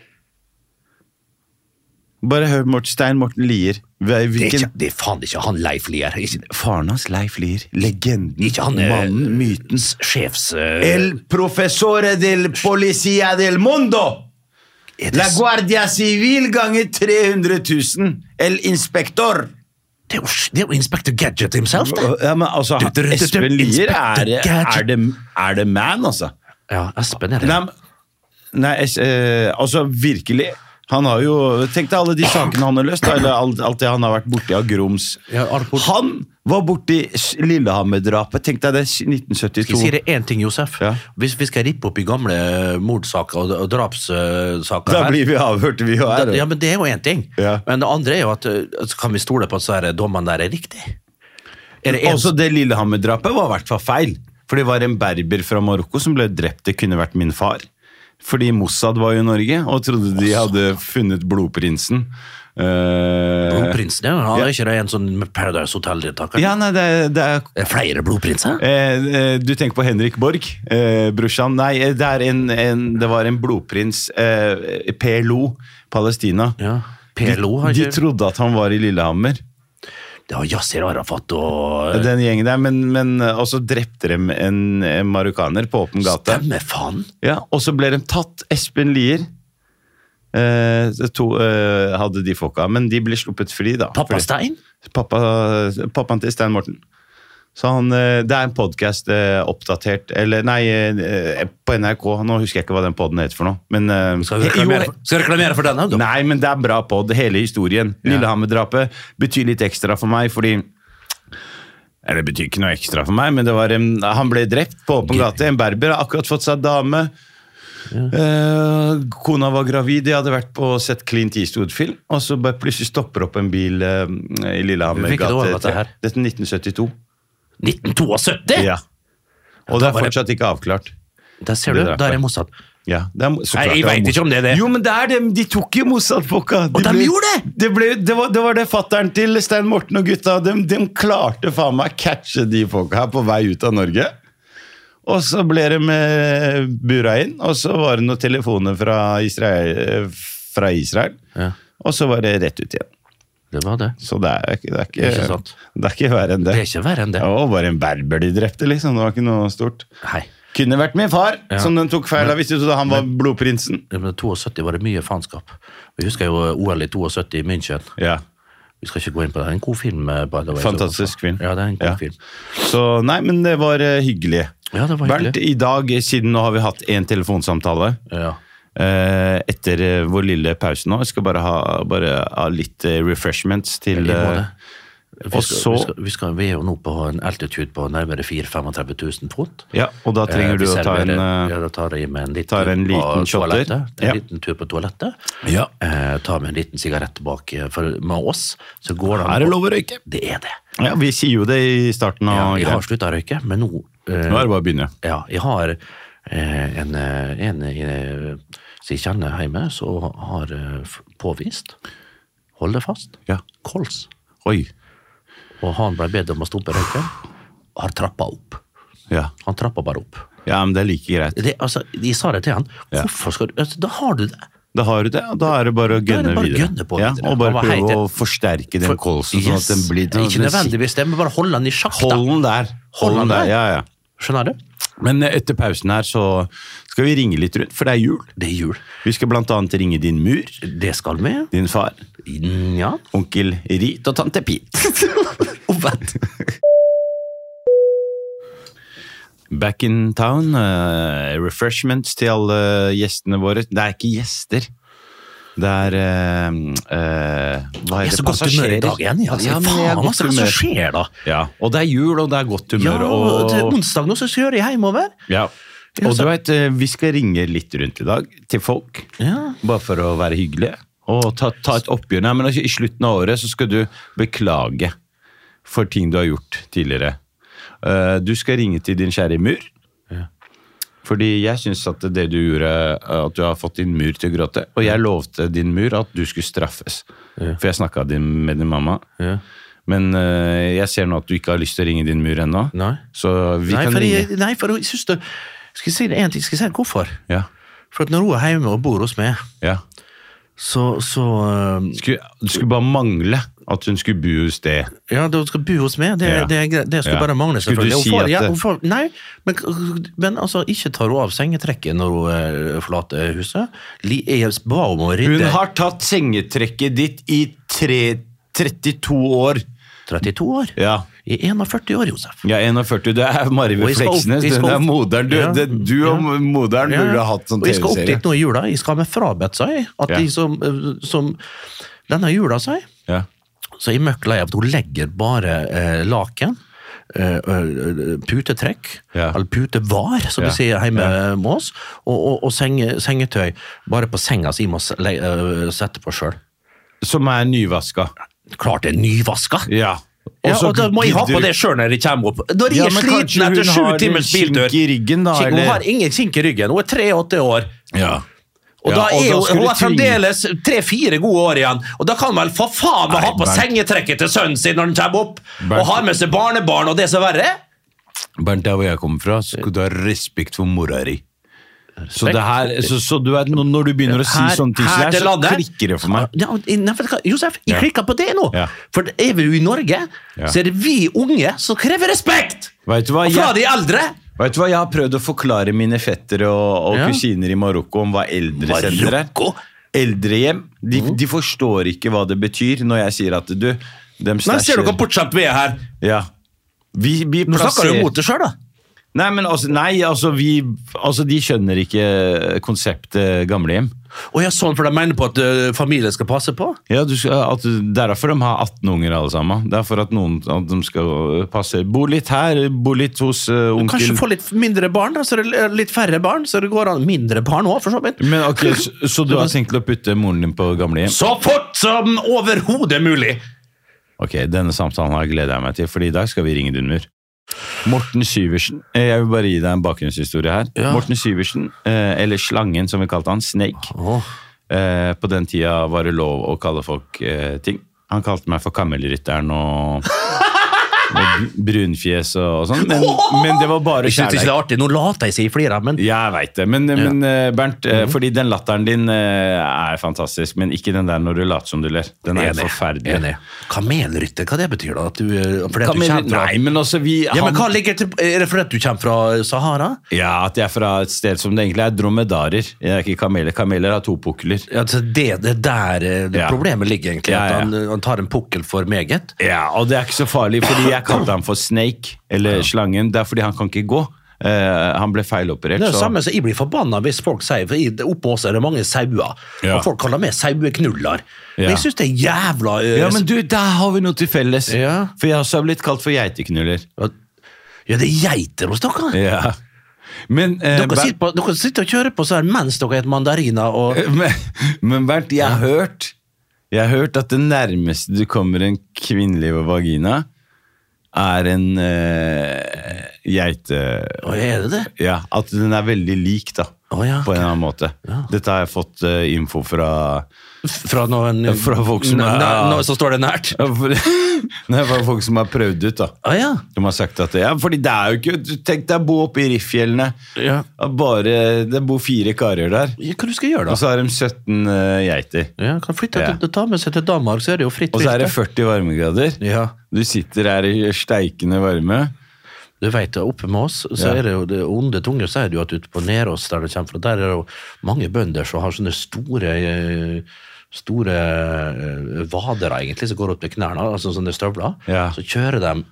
Bare hør Mort, Stein Morten Lier. Det er, Hvilken... ikke, det er faen ikke han Leif Lier. Ikke, Faren hans, Leif Lier. Legenden. ikke han er Mannen, myten. sjefs... eh, El professore del policía del mundo! er det La s- guardia civil ganger tre hundre tusen. El inspector. Det er jo, det er jo Inspector Gadget himself, det. Ja, men altså, Espen Lier er, er, det, er det man, altså. Ja, Espen er det. Nei, nei eh, altså virkelig. Han har jo, tenk deg alle de sakene han har løst, eller alt, alt det han har vært borti av Groms. Ja, han var borti Lillehammer-drapet, tenk deg det, nitten syttito. Skal jeg si det en ting, Josef? Ja. Hvis vi skal rippe opp i gamle mordsaker og, og drapssaker da blir vi avhørt, vi og her. Ja, men det er jo en ting. Ja. Men det andre er jo at, altså, kan vi stole på at så er dommene der er riktig? Er det en... Også det Lillehammer-drapet var i hvert fall feil, for det var en berber fra Marokko som ble drept, det kunne vært min far. Fordi Mossad var jo i Norge, og trodde de hadde funnet blodprinsen. Uh, blodprinsen, ja. Han er ja. Ikke det en sånn Paradise Hotel-deltaker? Ja, nei, det, det er... Det er flere blodprinser? Uh, uh, du tenker på Henrik Borg, uh, brorsan. Nei, det, er en, en, det var en blodprins, uh, P L O, Palestina. Ja, P L O har de, ikke... de trodde at han var i Lillehammer. Det var Yasser Arafat og... Den gjengen der, men, men også drepte de en, en marokkaner på åpen gate. Stemme faen! Ja, og så ble de tatt. Espen Lier eh, to, eh, hadde de folka, men de ble sluppet fri da. Pappa Stein? Pappa, pappaen til Stein Morten. Så han, det er en podcast eh, oppdatert, eller nei, eh, på N R K, nå husker jeg ikke hva den podden heter for noe. Men, eh, skal, du reklamere for, skal du reklamere for den? Da? Nei, men det er bra podd, hele historien. Ja. Lillehammer-drapet betyr litt ekstra for meg, fordi, eller det betyr ikke noe ekstra for meg, men det var en, han ble drept på åpen gate, en berber, har akkurat fått seg dame, ja. eh, kona var gravid, de hadde vært på sett Clint Eastwood-film, og så bare plutselig stopper opp en bil eh, i Lillehammer gate. Hvilket år var det her? Dette er nitten syttito. nitten syttito? Ja. Og det er fortsatt ikke avklart. Der ser du, der er Mossad. Ja, det er, Nei, jeg vet ikke om det er det. Jo, men det er det, de tok jo Mossad-folka. Og de ble, gjorde det! Det, ble, det, var, det var det fatteren til Stein Morten og gutta, de, de klarte faen meg catche de folka her på vei ut av Norge. Og så ble de med bura inn, og så var det noen telefoner fra Israel, fra Israel. Ja. Og så var det rett ut igjen. Det var det. Så det er, det er ikke, ikke sant. Det er ikke verre enn det. Det er ikke verre enn det. Ja, bare en berber de drepte, liksom. Det var ikke noe stort. Nei. Kunne vært min far, ja. Som den tok feil av, hvis du trodde han var men, blodprinsen. Ja, men syttito var det mye faenskap. Vi husker jo O L i syttito i München. Ja. Vi skal ikke gå inn på det. Det er en god film. By the way, fantastisk film. Ja, det er en god ja. film. Så, nei, men det var uh, hyggelig. Ja, det var hyggelig. Bernt, i dag, siden nå har vi hatt en telefonsamtale. Ja. Etter vår lille pause nå. Jeg skal bare ha, bare ha litt refreshments til ja, vi, skal, så, vi, skal, vi, skal, vi er jo nå på en altitude på nærmere fire til femogtretti tusen fot. Ja, og da trenger eh, du å ta en ja, da tar jeg med en liten, tar en liten shotter. En ja. liten tur på toalettet. Ja. Eh, ta med en liten sigarett bak. For med oss så går det... Her er lov å røyke. Det er det. Ja, vi sier jo det i starten av... Ja, jeg har sluttet å røyke, men nå... Eh, nå er det bare å begynne. Ja, jeg har... En, en, en som jeg kjenner hjemme, så har påvist, hold det fast, ja. kols. Oi. Og han ble bedt om å stoppe røyken, og har trappet opp. Ja. Han trappet bare opp. Ja, men det er like greit. Det, altså, de sa det til han, ja. hvorfor skal du, altså, da har du det. Da har du det, og da er det bare å gønne bare videre. Gønne på ja, videre. og bare prøve helt, å forsterke den for, kolsen, sånn yes. at den blir... Den, ikke nødvendigvis det, men bare holde den i sjakk. Hold den der. Hold den der, ja, ja. Skjønner du? Men etter pausen her så skal vi ringe litt rundt, for det er jul. Det er jul. Vi skal blant annet ringe din mur. Det skal vi. Din far. Ja. Onkel Rit og tante Pit. Og vent. Back in town. Uh, refreshments til alle gjestene våre. Det er ikke gjester. Det er uh, uh, hva er det? Passasjerer. I dag igjen, ja. Ja, men jeg er faen, godt hva humør. skjer da? Ja, og det er jul, og det er godt humør. Ja, og til onsdag nå så kjører jeg hjemover. Ja, og du vet, vi skal ringe litt rundt i dag til folk, ja. Bare for å være hyggelige, og ta, ta et oppgjør. Nei, men i slutten av året så skal du beklage for ting du har gjort tidligere. Uh, du skal ringe til din kjære mur, ja. Fordi jeg synes at det du gjorde, at du har fått din mur til å gråte, og jeg lovte din mur at du skulle straffes. Ja. For jeg snakket med din mamma. Ja. Men uh, jeg ser nå at du ikke har lyst til å ringe din mur ennå. Nei. Så vi nei, kan for ringe. Jeg, nei, for jeg synes det... Skal jeg si det en ting? Skal jeg si det hvorfor? Ja. For at når hun er hjemme og bor hos meg, ja. så... så uh, skulle, det skulle bare mangle at hun skulle bo hos det. Ja, hun skal bo hos meg. Det, ja. det, det, det skulle ja. bare mangle, selvfølgelig. Skulle du si får, at... Ja, får, nei, men, men altså, ikke tar hun av sengetrekket når hun uh, forlater huset. Jeg ba om å rydde... Hun har tatt sengetrekket ditt i tre, trettito år. trettito år. Ja. I førti år, Josef. Ja, førti, det er Marive Og jeg skal opp- Fleksnes, jeg skal det er opp- moderen. Du, Ja. det, du og Ja. moderen Ja. burde ha hatt sånn Og jeg skal opp T V-serie. dit nå i jula. Jeg skal med frabedt seg at Ja. de som, som denne jula seg, Ja. så jeg møkk lei av at hun legger bare eh, laken, eh, eh, putetrekk, Ja. eller putevar, som Ja. vi sier hjemme med oss, og, og, og senge, sengetøy bare på senga som jeg må s- le, eh, sette på selv. Som er nyvaska. Klart det er nyvaska! Ja. Ja, så og da må jeg ha på gidder- det selv når jeg kommer opp. Da er Ja, jeg men sliten kanskje etter hun sju har timers kink biltur. i ryggen da, Kink- Hun eller? har ingen kink i ryggen, hun er treogåtti år. Ja. Og Ja, da og er da jo, skal hun du har tvinge- fremdeles tre-fire gode år igjen, og da kan man vel for faen meg Nei, ha på Bernt. sengetrekket til sønnen sin når den kommer opp, Bernt. og har med seg barnebarn, og det som er verre. Bernt, der hvor jeg kommer fra, så skal du ha respekt for mora di. Så, det her, så, så du vet, når når du begynner å si Her- sånne ting, så, her der, til så landet. klikker det for meg. Ja, nei, vet du hva, Josef, jeg Ja. klikker på det nå, Ja. for er vi jo i Norge, Ja. så er det vi unge som krever respekt, Vet du hva, og fra jeg, de eldre. vet du hva, jeg har prøvd å forklare mine fettere og, og Ja. kusiner i Marokko om hva eldresenter er. Marokko? Eldrehjem, de, de forstår ikke hva det betyr når jeg sier at du, dem Nei, ser du stæsjer- hvor bortskjemt vi er her? Ja. Vi, vi Nå snakker du plasserer- jo mot det selv da. Nei, men altså, nei, altså, vi, altså de skjønner ikke konseptet gamlehjem. Og jeg sånn, for de mener på at uh, familien skal passe på. Ja, du skal, at, det er derfor de har atten unger alle sammen. Det er for at noen at de skal passe. Bo litt her, bo litt hos uh, onkel. Kanskje få litt mindre barn, da, så det er litt færre barn, så det går an mindre barn også, for så vidt. Men ok, så, så du har tenkt å putte moren din på gamlehjem? Så fort som overhodet mulig! Ok, denne samtalen her gleder jeg meg til, for i dag skal vi ringe Dunmur. Morten Syversen, eh, jeg vil bare gi deg en bakgrunnshistorie her. Ja. Morten Syversen, eh, eller Slangen som vi kalte han, Snake. Åh. Eh, på den tida var det lov å kalle folk eh, ting. Han kalte meg for Kammelrytteren og, og brunfjes og, og sånn, men, men det var bare Jeg synes det ikke kjærlighet. er artig, nå later jeg seg i flere, men Jeg vet det, men, men eh, Bernt, eh, fordi den latteren din eh, er fantastisk, men ikke den der når du later som du ler. Den er helt forferdelig. Enig. Kamelrytter, hva det betyr da? At du, eh, fordi at du Kamel- kommer fra... Nei, men altså vi... Ja, men han- hva ligger til... Er det fordi at du kommer fra Sahara? Ja, at jeg er fra et sted som det egentlig er dromedarer. Jeg er ikke kameler. Kameler har to pukler. Ja, så det, det der eh, det Ja. problemet ligger egentlig, Ja, ja. at han, han tar en pukkel for meget. Ja, og det er ikke så farlig, fordi jeg kalte ham for Snake, eller Slangen. Det er fordi han kan ikke gå. Eh, han ble feiloperert. Det er det så- samme som jeg blir forbanna hvis folk sier, for i- oppe hos er det mange sauer, Ja. og folk kaller meg saueknuller. Men Ja. jeg synes det er jævla... eh, Ja, men du, der har vi noe til felles. Ja. For jeg også har blitt kalt for geiteknuller. Ja, det er geiter hos dere. Ja. Men, eh, Dere, Bernt- sitter på, dere sitter og kjører på så her mens dere spiser mandariner og... men, men Bernt, jeg har hørt Jeg har hørt at det nærmeste du kommer en kvinnelig vagina er en uh, geite... Å, er det det? Ja, at den er veldig lik da, Å, ja, på en ok. eller annen måte. Ja. Dette har jeg fått eh, info fra... Fra noen... Fra folk som er- Næ- Noe som står det nært. Ja, for- Nei, fra folk som har prøvd ut da. Å ja. De har sagt at, ja, fordi det er jo ikke... Tenk deg å bo oppe i Riffjellene. Ja. Bare, det bor fire karer der. Ja, hva du skal gjøre da? Og så har de sytten uh, geiter. Ja, kan flytte Ja. til, ta med seg til Danmark, så er det jo fritt Og så er det vilt, førti varmegrader. Ja. Du sitter her i steikende varme. Du vet, oppe med oss, så Ja. er det jo det onde tunger, så er det jo at ute på Nerås, der det kommer fra, der er det jo mange bønder som har sånne store, eh, store eh, vader egentlig, som går opp til knærne, altså sånne støvler. Ja. Så kjører de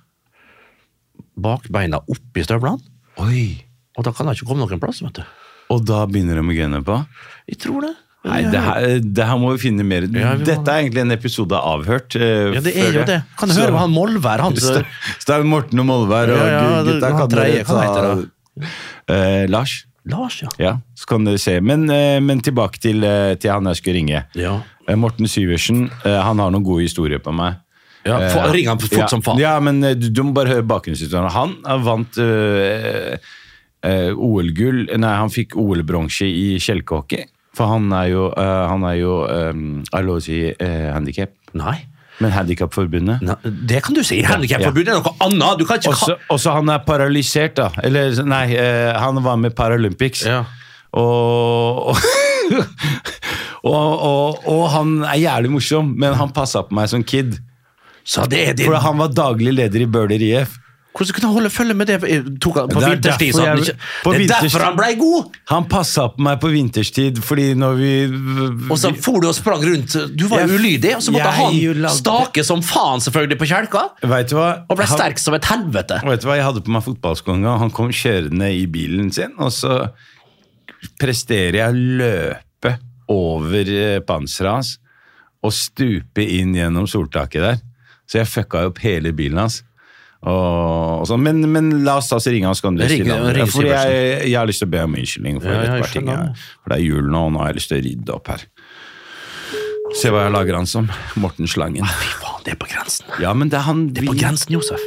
bakbeina opp i støvlene, Oi. og da kan det ikke komme noen plass, vet du. Og da begynner de å gunne på. Jeg tror det. Nei, det her, det her må vi finne mer. Ja, vi må- Dette er egentlig en episode av Avhørt. eh, Ja, det er jo føler jeg. det. Kan du Så- høre hva han Molvær, han som... Stein Morten og Molvær og Ja, ja, det- gutta han kan tredje, dere hva ta heter Eh, Lars. Lars, ja. Ja, så kan dere se. Men, eh, men tilbake til, eh, til han jeg skulle ringe. Ja. Eh, Morten Syversen, eh, han har noen gode historier på meg. Ja, Eh, få- ring han fort ja, som faen. Ja, men eh, du, du må bare høre bakgrunnshistorien. Han har vant eh, eh, O L-gull, nei, han fikk O L-bronse i kjelkehockey. For han er jo, eh, han er jo um, er lov å si uh, handicap. Nei. Men handicapforbundet. Nei, det kan du si. Handicapforbundet er noe annet. Du kan ikke... Også, også han er paralysert, da. Eller nei, eh, han var med Paralympics. Ja. Og, og, og, og, og han er jævlig morsom, men han passa på meg som kid. Så det er din... For han var daglig leder i Bøhler I F. Hvordan kunne han holde følge med det tok han på Det er vinterstid? derfor så han jeg- ikke- på Det er vinterstid- derfor han ble god! Han passet på meg på vinterstid, fordi når vi... Og så for du og sprang rundt. Du var Jeg- jo ulydig, og så måtte jeg jo han lagde- stake som faen selvfølgelig på kjelka, Vet du hva? og ble Han- sterk som et helvete. Vet du hva, jeg hadde på meg fotballskoene, og han kom kjørende i bilen sin, og så presterer jeg å løpe over eh, panseret hans, og stupe inn gjennom soltaket der. Så jeg fucka opp hele bilen hans. Og, og sånn. men, men la oss ta oss ringe hans, kan du Ring- stille han? ring Fordi Sivertsen. jeg, jeg har lyst til å be om unnskyldning for Ja, et jeg par ting. skjønner jeg- det. For det er jul nå, og nå har jeg lyst til å rydde opp her. Se hva jeg lager han som. Morten Slangen. Fy faen, det er på grensen. Ja, men det er han... Det er på grensen, Josef.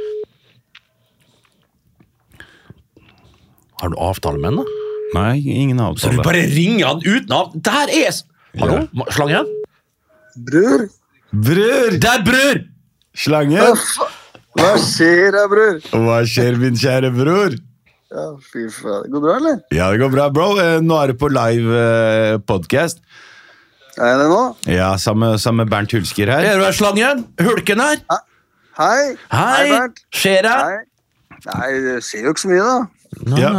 Har du avtale med henne? Nei, ingen Så du avtale. bare ringer han uten av... Det her er... s- Hallo? Ma- Slangen? Bror, Bror! Det er bror! Slangen! hva skjer da, bror? Hva skjer, min kjære bror? Ja, fy faen. Går det bra, eller? Ja, det går bra, bro. Eh, Nå er det på live eh, podcast. Er jeg det nå? Ja, sammen sammen med Bernt Hulsker her. Er du her, Slangen? Hulken her? Hei. Hei! Bernt. Skjer det? Hei. Nei, det skjer jo ikke så mye, da. Ja.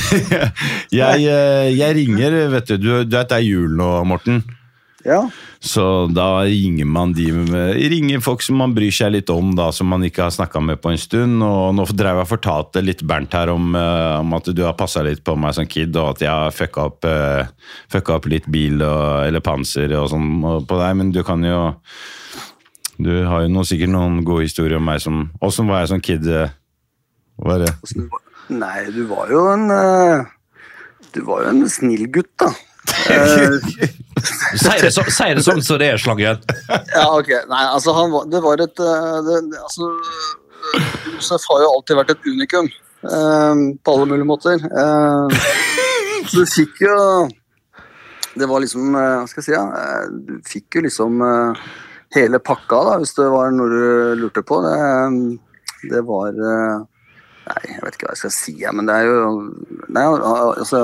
jeg, eh, jeg ringer, vet du. Du, du vet det er jul nå, Morten. Ja. Så da ringer man de med, ringer folk som man bryr seg litt om, da, som man ikke har snakket med på en stund. Og nå drev jeg og fortalte litt Bernt her om, eh, om at du har passet litt på meg som kid, og at jeg har fucka opp, eh, fucka opp litt bil og, eller panser og sånn og på deg, men du kan jo Du har jo noe, sikkert noen gode historier om meg som Hvordan var jeg som kid? eh, Hva er det? Nei, du var jo en eh, Du var jo en snill gutt, da. Eh, Si det, så, si det sånn som det er, Slangen. ja, ok. Nei, altså, han var, det var et eh, det, det- Altså, eh, Josef har jo alltid vært et unikum. eh, på alle mulige måter. Eh, så du fikk jo Det var liksom eh, Hva skal jeg si? Ja, eh, du fikk jo liksom eh, hele pakka, da, hvis det var noe du lurte på. Det, eh, det var eh, Nei, jeg vet ikke hva jeg skal si, ja, men det er jo nei, altså,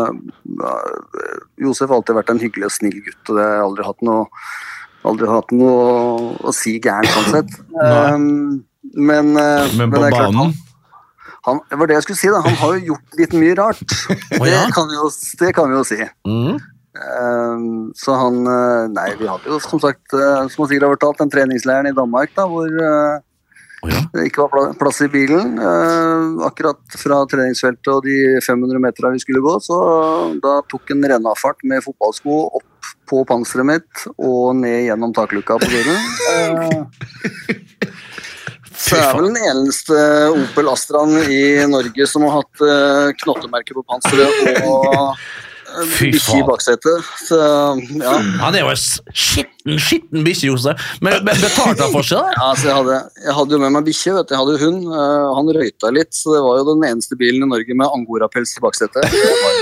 Josef har alltid vært en hyggelig og snill gutt, og det har jeg aldri hatt noe, aldri hatt noe å si gærent sånn sett. Um, men, uh, Men på det er klart, banen? Han, han, det var det jeg skulle si, da. Han har jo gjort litt mye rart. Å, Det ja? kan vi jo, det kan vi jo si. Mm. Um, så han uh, Nei, vi hadde jo som sagt, uh, som han sikkert har fortalt, den treningsleiren i Danmark, da, hvor uh, Å, ja. det ikke var pla- plass i bilen. Eh, akkurat fra treningsfeltet og de fem hundre meterne vi skulle gå, så da tok en rennafart med fotballsko opp på panseret mitt og ned gjennom takluka på bilen. Eh, så jeg er vel den eneste Opel Astraen i Norge som har hatt eh, knottemerke på panseret og eh, Fy bikkje i faen. baksetet. Så ja. Han er jo en s- skitten, skitten bikkje, Josef. Men, men betalte han for seg, da? Ja, altså jeg, hadde, jeg hadde jo med meg bikkje, vet du. Jeg hadde jo hund. eh, han røyta litt, så det var jo den eneste bilen i Norge med angorapels i baksetet.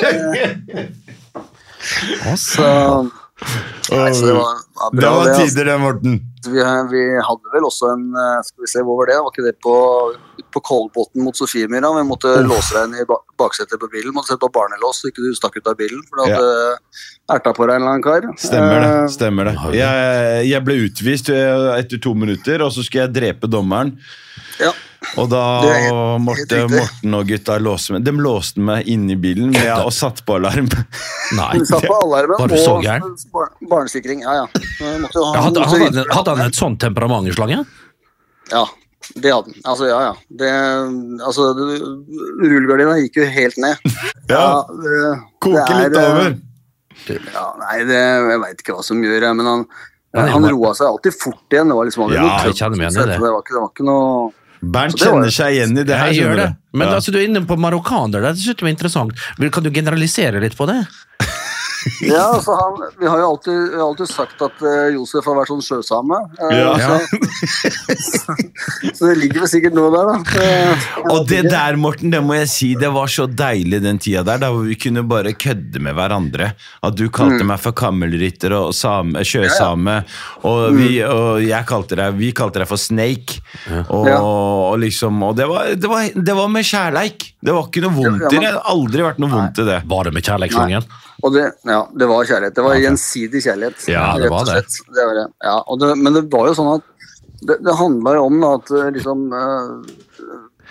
Så, nei, så det var, var bra. Det var altså. tider det, Morten. Vi, vi hadde vel også en eh, Skal vi se, hvor var det? Var ikke det på, på Kolbotn mot Sofiemyra? Vi måtte låse deg inn i ba- baksetet på bilen. Måtte sette på barnelås, så ikke du stakk ut av bilen. For du hadde erta på deg en eller annen kar. Stemmer det. Eh, stemmer det. Jeg, jeg ble utvist etter to minutter, og så skulle jeg drepe dommeren. Ja. Og da Det er helt- helt måtte riktig. Morten og gutta låse meg. De låste meg inne i bilen med, og satt på alarm. Nei. Vi satt på alarmen Var du så og gæren? bar barnesikring. Ja, ja. Jeg måtte jo ha- Ja, hadde, måtte hadde, vite- han, hadde han et sånt temperament i Slangen? Ja, det hadde han. Altså, ja, ja. Det, altså, det- rullegardina gikk jo helt ned. Ja, det, Koke det er, litt over. Ja, nei, det, jeg veit ikke hva som gjør det, men han, Ja, han men- roa seg alltid fort igjen. Det var liksom aldri Ja, noe jeg trøbbel, kjenner meg igjen i sånn det. sett. Det var ikke, det var ikke noe Bernt Så det var- kjenner seg igjen i det her. Jeg gjør skjønner det. du. Men Ja. altså, du er inne på marokkaner. Det synes jeg var interessant. Vil- Kan du generalisere litt på det? Ja, altså han, vi har jo alltid, vi har alltid sagt at eh, Josef har vært sånn sjøsame. eh, Ja. Ja. Så, så det ligger vel sikkert noe der, da. Eh, Og det der, Morten, det må jeg si, det var så deilig den tida der, da hvor vi kunne bare kødde med hverandre. At du kalte meg for kammelrytter og same, sjøsame, og, vi, og jeg kalte deg, vi kalte deg for Snake. Og, Ja. og liksom, og det var, det, var, det var med kjærleik. Det var ikke noe vondt i det. Det har aldri vært noe vondt i det. Var det med kjærleiksslangen? Og det, ja, det var kjærlighet. Det var gjensidig kjærlighet. Ja, det rett var og det. slett. det, var det. Ja, og det men det var jo sånn at det, det handla jo om da, at eh, liksom eh,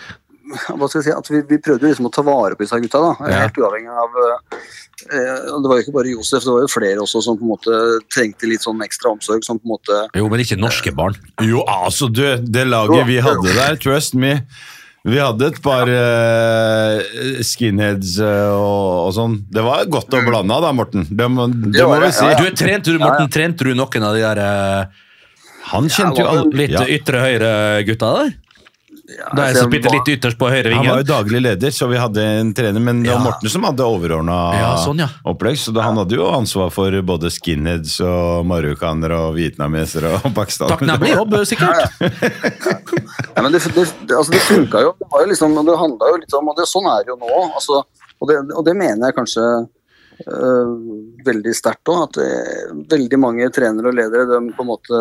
hva skal jeg si, at vi, vi prøvde liksom å ta vare på disse gutta da, ja. Helt uavhengig av, eh, det var jo ikke bare Josef, det var jo flere også som på en måte trengte litt sånn ekstra omsorg, som på en måte... Jo, men ikke norske barn. Jo, altså, du, det laget vi hadde der, trust me, vi hadde et par uh, skinheads uh, og, og sånn. Det var godt å blande da, Morten. Det må, det må vi si. Ja, ja. Du, trente du, Morten, trente du noen av de der... Uh, han kjente jo alle... Litt ja. Ytre høyre gutta der? Ja, da jeg så spilte litt ytterst på høyre vingen. Han var jo daglig leder, så vi hadde en trener, men det var Morten som hadde overordnet ja, sånn, ja. opplegg, så da, han hadde jo ansvar for både skinheads og marokkanere og vietnamesere og pakistanere. Takk, nei, blir jobb, sikkert. Ja, ja. Ja, men det, det, altså det funket jo, det var jo liksom, det handlet jo litt om, og det, sånn er det jo nå, altså, og, det, og det mener jeg kanskje øh, veldig sterkt også, at det, veldig mange trenere og ledere, de på en måte...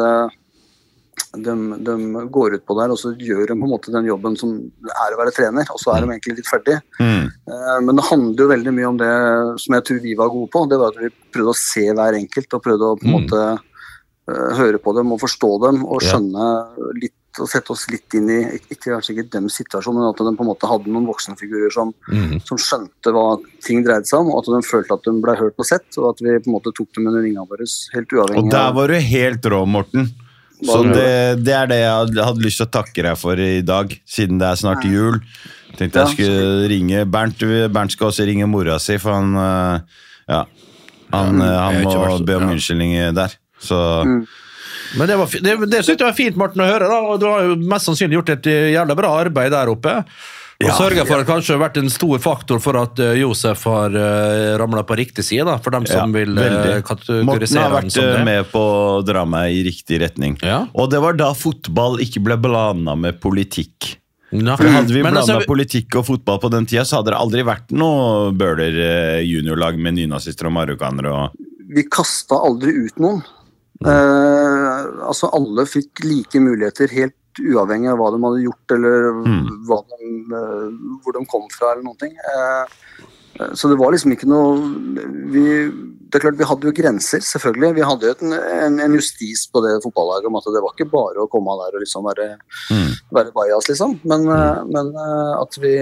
De, de går ut på der, og så gjør de på en måte den jobben som er å være trener, og så er de egentlig litt ferdig. Mm. Uh, men det handler jo veldig mye om det som jeg tror vi var gode på, det var at vi prøvde å se hver enkelt, og prøvde å på en mm. måte uh, høre på dem og forstå dem, og skjønne ja. Litt, og sette oss litt inn i, ikke kanskje ikke dem situasjonen, men at de på en måte hadde noen voksenfigurer som, mm. som skjønte hva ting dreide seg om, og at de følte at de ble hørt og sett, og at vi på en måte tok dem under vingene våre helt uavhengig. Og der var du helt rå, Morten. Så det, det er det jeg hadde lyst til å takke deg for i dag, siden det er snart jul. Jeg tenkte jeg skulle ringe Bernt. Bernt skal også ringe mora si, for han, ja, han, han må be om unnskyldning der. Så... Men det, var, det, det synes jeg var fint, Morten, å høre da, og du har jo mest sannsynlig gjort et jævla bra arbeid der oppe. Og ja, sørget for at det kanskje har vært en stor faktor for at uh, Josef har uh, ramlet på riktig side, da, for dem som ja, vil uh, kategorisere Morten har vært uh, med på å dra meg i riktig retning. Ja. Og det var da fotball ikke ble blandet med politikk. Ja. For hadde vi blandet altså, politikk og fotball på den tida, så hadde det aldri vært noe Bøhler uh, juniorlag med nynazister og marokkanere. Og... Vi kastet aldri ut noen. Mm. Uh, altså alle fikk like muligheter helt uavhengig av hva de hadde gjort, eller mm. hva de, hvor de kom fra, eller noen ting. Så det var liksom ikke noe... Vi, det er klart, vi hadde jo grenser, selvfølgelig. Vi hadde jo en, en, en justis på det fotballaget, om at det var ikke bare å komme der og liksom være, mm. være bias, liksom. Men, mm. men at vi...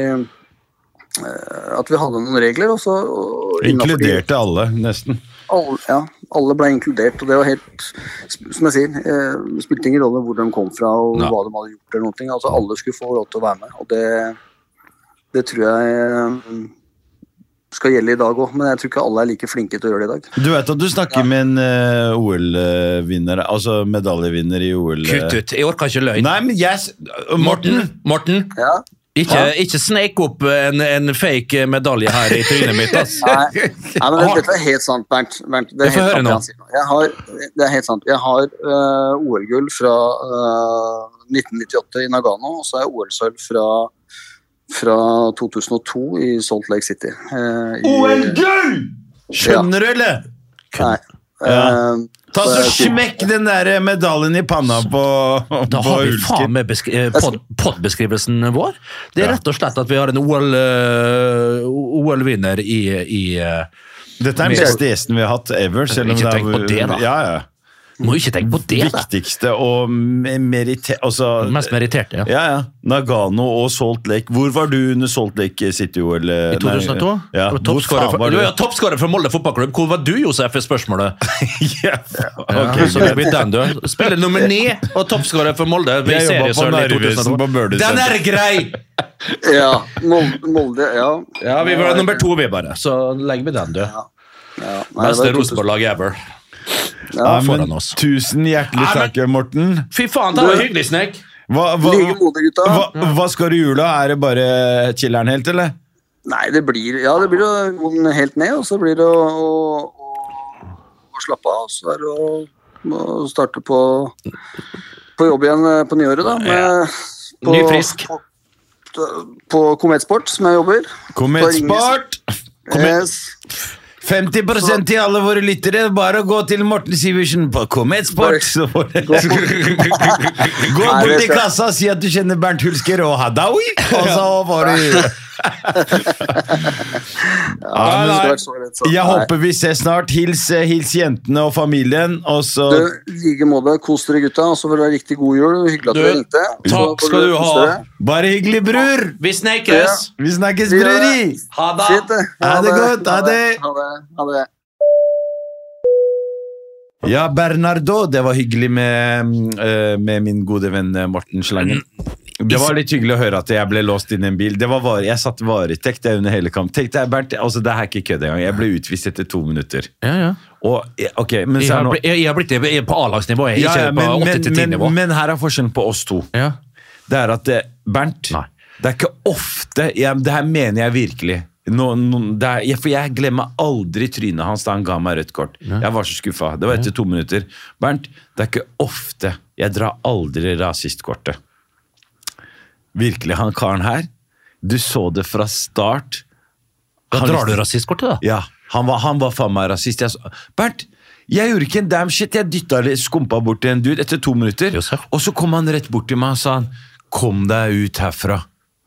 At vi hadde noen regler, og så... Og inkluderte alle, nesten. Alle, ja, alle ble inkludert, og det var helt, som jeg sier, eh, spilte ingen rolle hvor de kom fra, og ja. Hva de hadde gjort eller noe. Altså, alle skulle få lov til å være med, og det, det tror jeg skal gjelde i dag også, men jeg tror ikke alle er like flinke til å gjøre det i dag. Du vet at du snakker ja. Med en uh, O L-vinner, altså medaljevinner i O L. Kutt ut, jeg orker ikke løgn. Nei, men jeg... Morten, Morten. Ja? Ikke, ja. Ikke snek opp en, en fake medalje her i trynet mitt, ass. Nei, Nei men dette er helt sant, Bernt. Bernt det, er helt sant, jeg jeg har, det er helt sant. Jeg har uh, O L-gull fra uh, nitten nittiåtte i Nagano, og så er jeg O L-sølv fra, fra to tusen og to i Salt Lake City. Uh, O L-gull! Skjønner du, ja. Eller? Nei. Ja. Uh, Ta så smekk den der medaljen i panna på Ulsken. Da har vi faen med pod poddbeskrivelsen vår. Det er rett og slett at vi har en O L-vinner i... i Dette er den beste gjesten vi har hatt ever. Selv om ikke tenk på det, da. Ja, ja. Må ikke tenke på det, da. Viktigste og merite... Altså, mest meriterte, ja. Ja, ja. Nagano og Salt Lake. Hvor var du under Salt Lake City O L? I to tusen og to? Ja. Du var ja, toppskårer for Molde fotballklubb. Hvor var du, Josef, er spørsmålet? ja, ok. Ja, så det blir den, du. Spiller nummer ni og toppskårer for Molde. Vi jeg jobba på Narvesen. Den er grei! ja, Molde, ja. Ja, vi var nummer to, vi bare. Så legger vi den, du. Ja. Ja. Beste Rosenborg-lag ever. Ja, men tusen hjertelig takk, Morten. Fy faen, det var hyggelig, Snek. Hva, hva, hva, hva skal du i jula? Er det bare chilleren helt, eller? Nei, det blir, ja, det blir å gå helt ned, og så blir det å, å, å, å slappe av, så er det å, å starte på, på jobb igjen på nyåret, da. Med, på, Ny frisk. På, på, på Kometsport, som jeg jobber. Kometsport! Yes. femti prosent til alle våre lyttere, bare å gå til Morten Sivertsen på Kometsport. Gå bort til kassa og si at du kjenner Bernt Hulsker og Hadaoui, og så får du Ja, men, det så rett, så. Jeg håper vi ses snart. Hils, hils jentene og familien. Og så... Du, like måte, kos dere gutta, og så får det være riktig god jul. Hyggelig at du ringte. Takk skal du ha. Bare hyggelig, bror. Vi snakkes. Ja. Vi snakkes, brori. Ha det. Shit, ha det godt. Ha det. Ha det. Ha det. Ja, Bernardo, det var hyggelig med, med min gode venn Morten Slangen. Det var litt hyggelig å høre at jeg ble låst inn i en bil. Det var var, jeg satt varetekt under hele kamp. Tenk deg, Bernt, altså det er ikke kødd engang. Jeg ble utvist etter to minutter. Ja, ja. Og, ok, men så jeg, har nå... blitt, jeg har blitt på A-lagsnivå, ikke ja, ja, men, på åtte til ti nivå. Men, men her er forskjellen på oss to. Ja. Det er at, det, Bernt, Nei. det er ikke ofte, jeg, det her mener jeg virkelig, Nå, nå, det er, for jeg glemmer aldri trynet hans da han ga meg rødt kort. Ja. Jeg var så skuffet. Det var etter to minutter. Bernt, det er ikke ofte. Jeg drar aldri rasistkortet. Virkelig, han karen her, du så det fra start. Da han, drar du rasistkortet da? Ja, han var, han var faen meg rasist. Jeg så, Bernt, jeg gjorde ikke en damn shit. Jeg dyttet litt, skumpa bort til en dude etter to minutter. Josef. Og så kom han rett bort til meg og sa han, kom deg ut herfra.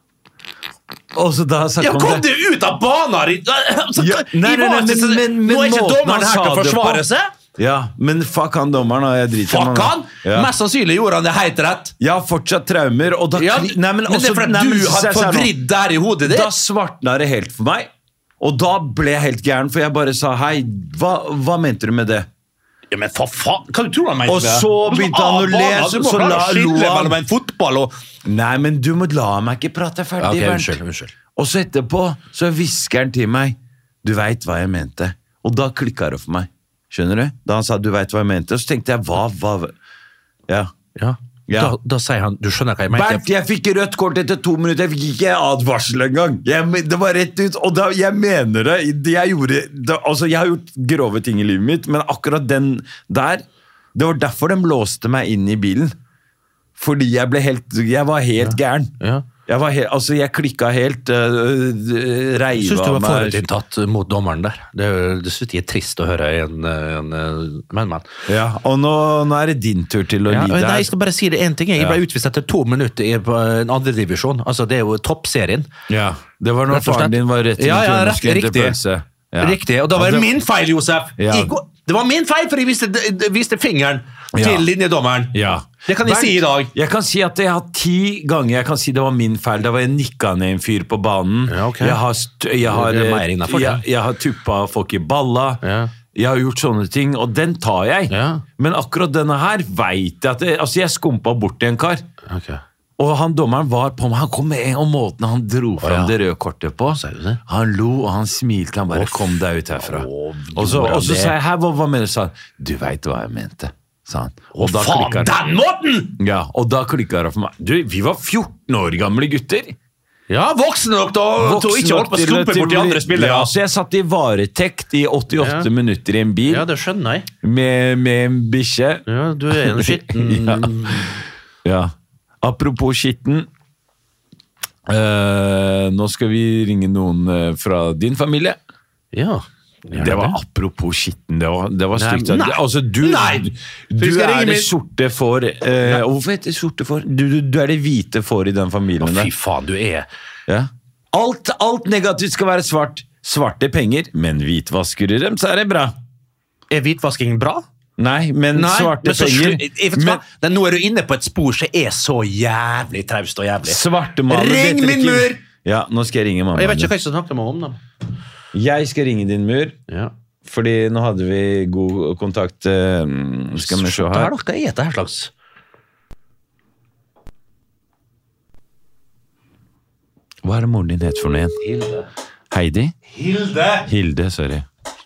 Og så da sa Ja, kom kom det du ut av banen! Altså, ja, nei, nei, nei, men, men, men nå er ikke måten dommeren han her sa til å det forsvare på. seg. Ja, men fuck han dommeren, og jeg driter Fuck han! Ja. Mest sannsynlig gjorde han det helt rett. Jeg har fortsatt traumer, og da... Ja, nei, men, men det også, er fordi nei, men, du har se- se her nå. forvridd der i hodet ditt. Da svartna det helt for meg, og da ble jeg helt gæren, for jeg bare sa, hei, hva, hva mente du med det? Ja, men for faen, hva du tror han mener? Og så begynte han å le, så, så så la la- lo skille han. mellom en fotball og... Nei, men du må la meg ikke prate ferdig, Ok, Bernt. unnskyld, unnskyld. Og så etterpå, så hvisker han til meg, du vet hva jeg mente. Og da klikket det for meg. Skjønner du? Da han sa, du vet hva jeg mente. Så tenkte jeg, hva, hva... Ja. Ja. Ja. Da, da sier han, du skjønner hva jeg mente. Bernt, jeg fikk rødt kort etter to minutter. Jeg fikk ikke advarsel engang. Jeg, det var rett ut, og da, jeg mener det. det jeg, gjorde, det, altså, jeg har gjort grove ting i livet mitt, men akkurat den der, det var derfor de låste meg inn i bilen. Fordi jeg ble helt, jeg var helt gæren. Ja. Jeg var helt, altså jeg klikket helt, uh, reiva meg. Jeg synes du var forutinntatt mot dommeren der. Det, det synes jeg er trist å høre en, en, men, men. Ja, og nå, nå er det din tur til å Ja, lide nei, her. jeg skal bare si det en ting. Jeg ble utvist etter to minutter i på en andre divisjon. Altså, det er jo toppserien. Ja, det var når Rett og slett. faren din var rett i Ja, ja, den rett- turnorske riktig. pølse. Ja. Riktig, og da var det min feil, Josef. Ja. Jeg, det var min feil, for jeg viste, viste fingeren Ja. til linjedommeren. Ja. Det kan jeg Bernt, si i dag. Jeg kan si at jeg har ti ganger, jeg kan si det var min feil, da var jeg nikket ned en fyr på banen. Ja, ok. Jeg har, st- jeg har, Det er mer innenfor, jeg, jeg har tuppa folk i balla. Ja. Jeg har gjort sånne ting, og den tar jeg. Ja. Men akkurat denne her vet jeg at det, altså jeg skumpa bort til en kar. Ok. Og han dommeren var på meg, han kom med en, og måten han dro fram ja. det røde kortet på. Sier du det? Han lo, og han smilte, han bare, Å, kom deg ut herfra. å, Og så, gjorde han og så det? sa jeg, her, hva, hva mener du? Sa han, du vet hva jeg mente, sa han. Og da Faen, klikket han. den måten! Ja, og da klikket det for meg. Du, vi var fjorten år gamle gutter. Ja, voksne nok da, til å ikke holde på å skrumpe bort de andre spillere. Ja, så jeg satt i varetekt i åttiåtte Ja. minutter i en bil Ja, det skjønner jeg. med, med en bikkje. Ja, du er en skitten... Ja. Ja. Apropos skitten. eh, nå skal vi ringe noen eh, fra din familie. Ja. Det var apropos skitten, det var, det var Nei, stygt. nei. Altså, du, Nei. du Vi skal er ringe det min- sorte får. Eh, og hvorfor heter det sorte får? Du, du, du er det hvite får i den familien Å, der. fy faen, du er... Ja. Alt, alt negativt skal være svart. Svarte penger, men hvitvasker du dem, så er det bra. Er hvitvasking bra? Nei, men svarte men så penger slu- jeg vet hva, men, den, nå er du inne på et spor som er så jævlig traust og jævlig. Svartemaler Ring vet dere min ikke- mur! Ja, nå skal jeg ringe mamma. Jeg vet ikke hva jeg skal snakke med om dem. Jeg skal ringe din mur, Ja. fordi nå hadde vi god kontakt. eh, Skal vi se Hva her. er det hva er dette her slags? Hva er det moren din heter for noe igjen? Hilde. Heidi? Hilde! Hilde, sorry.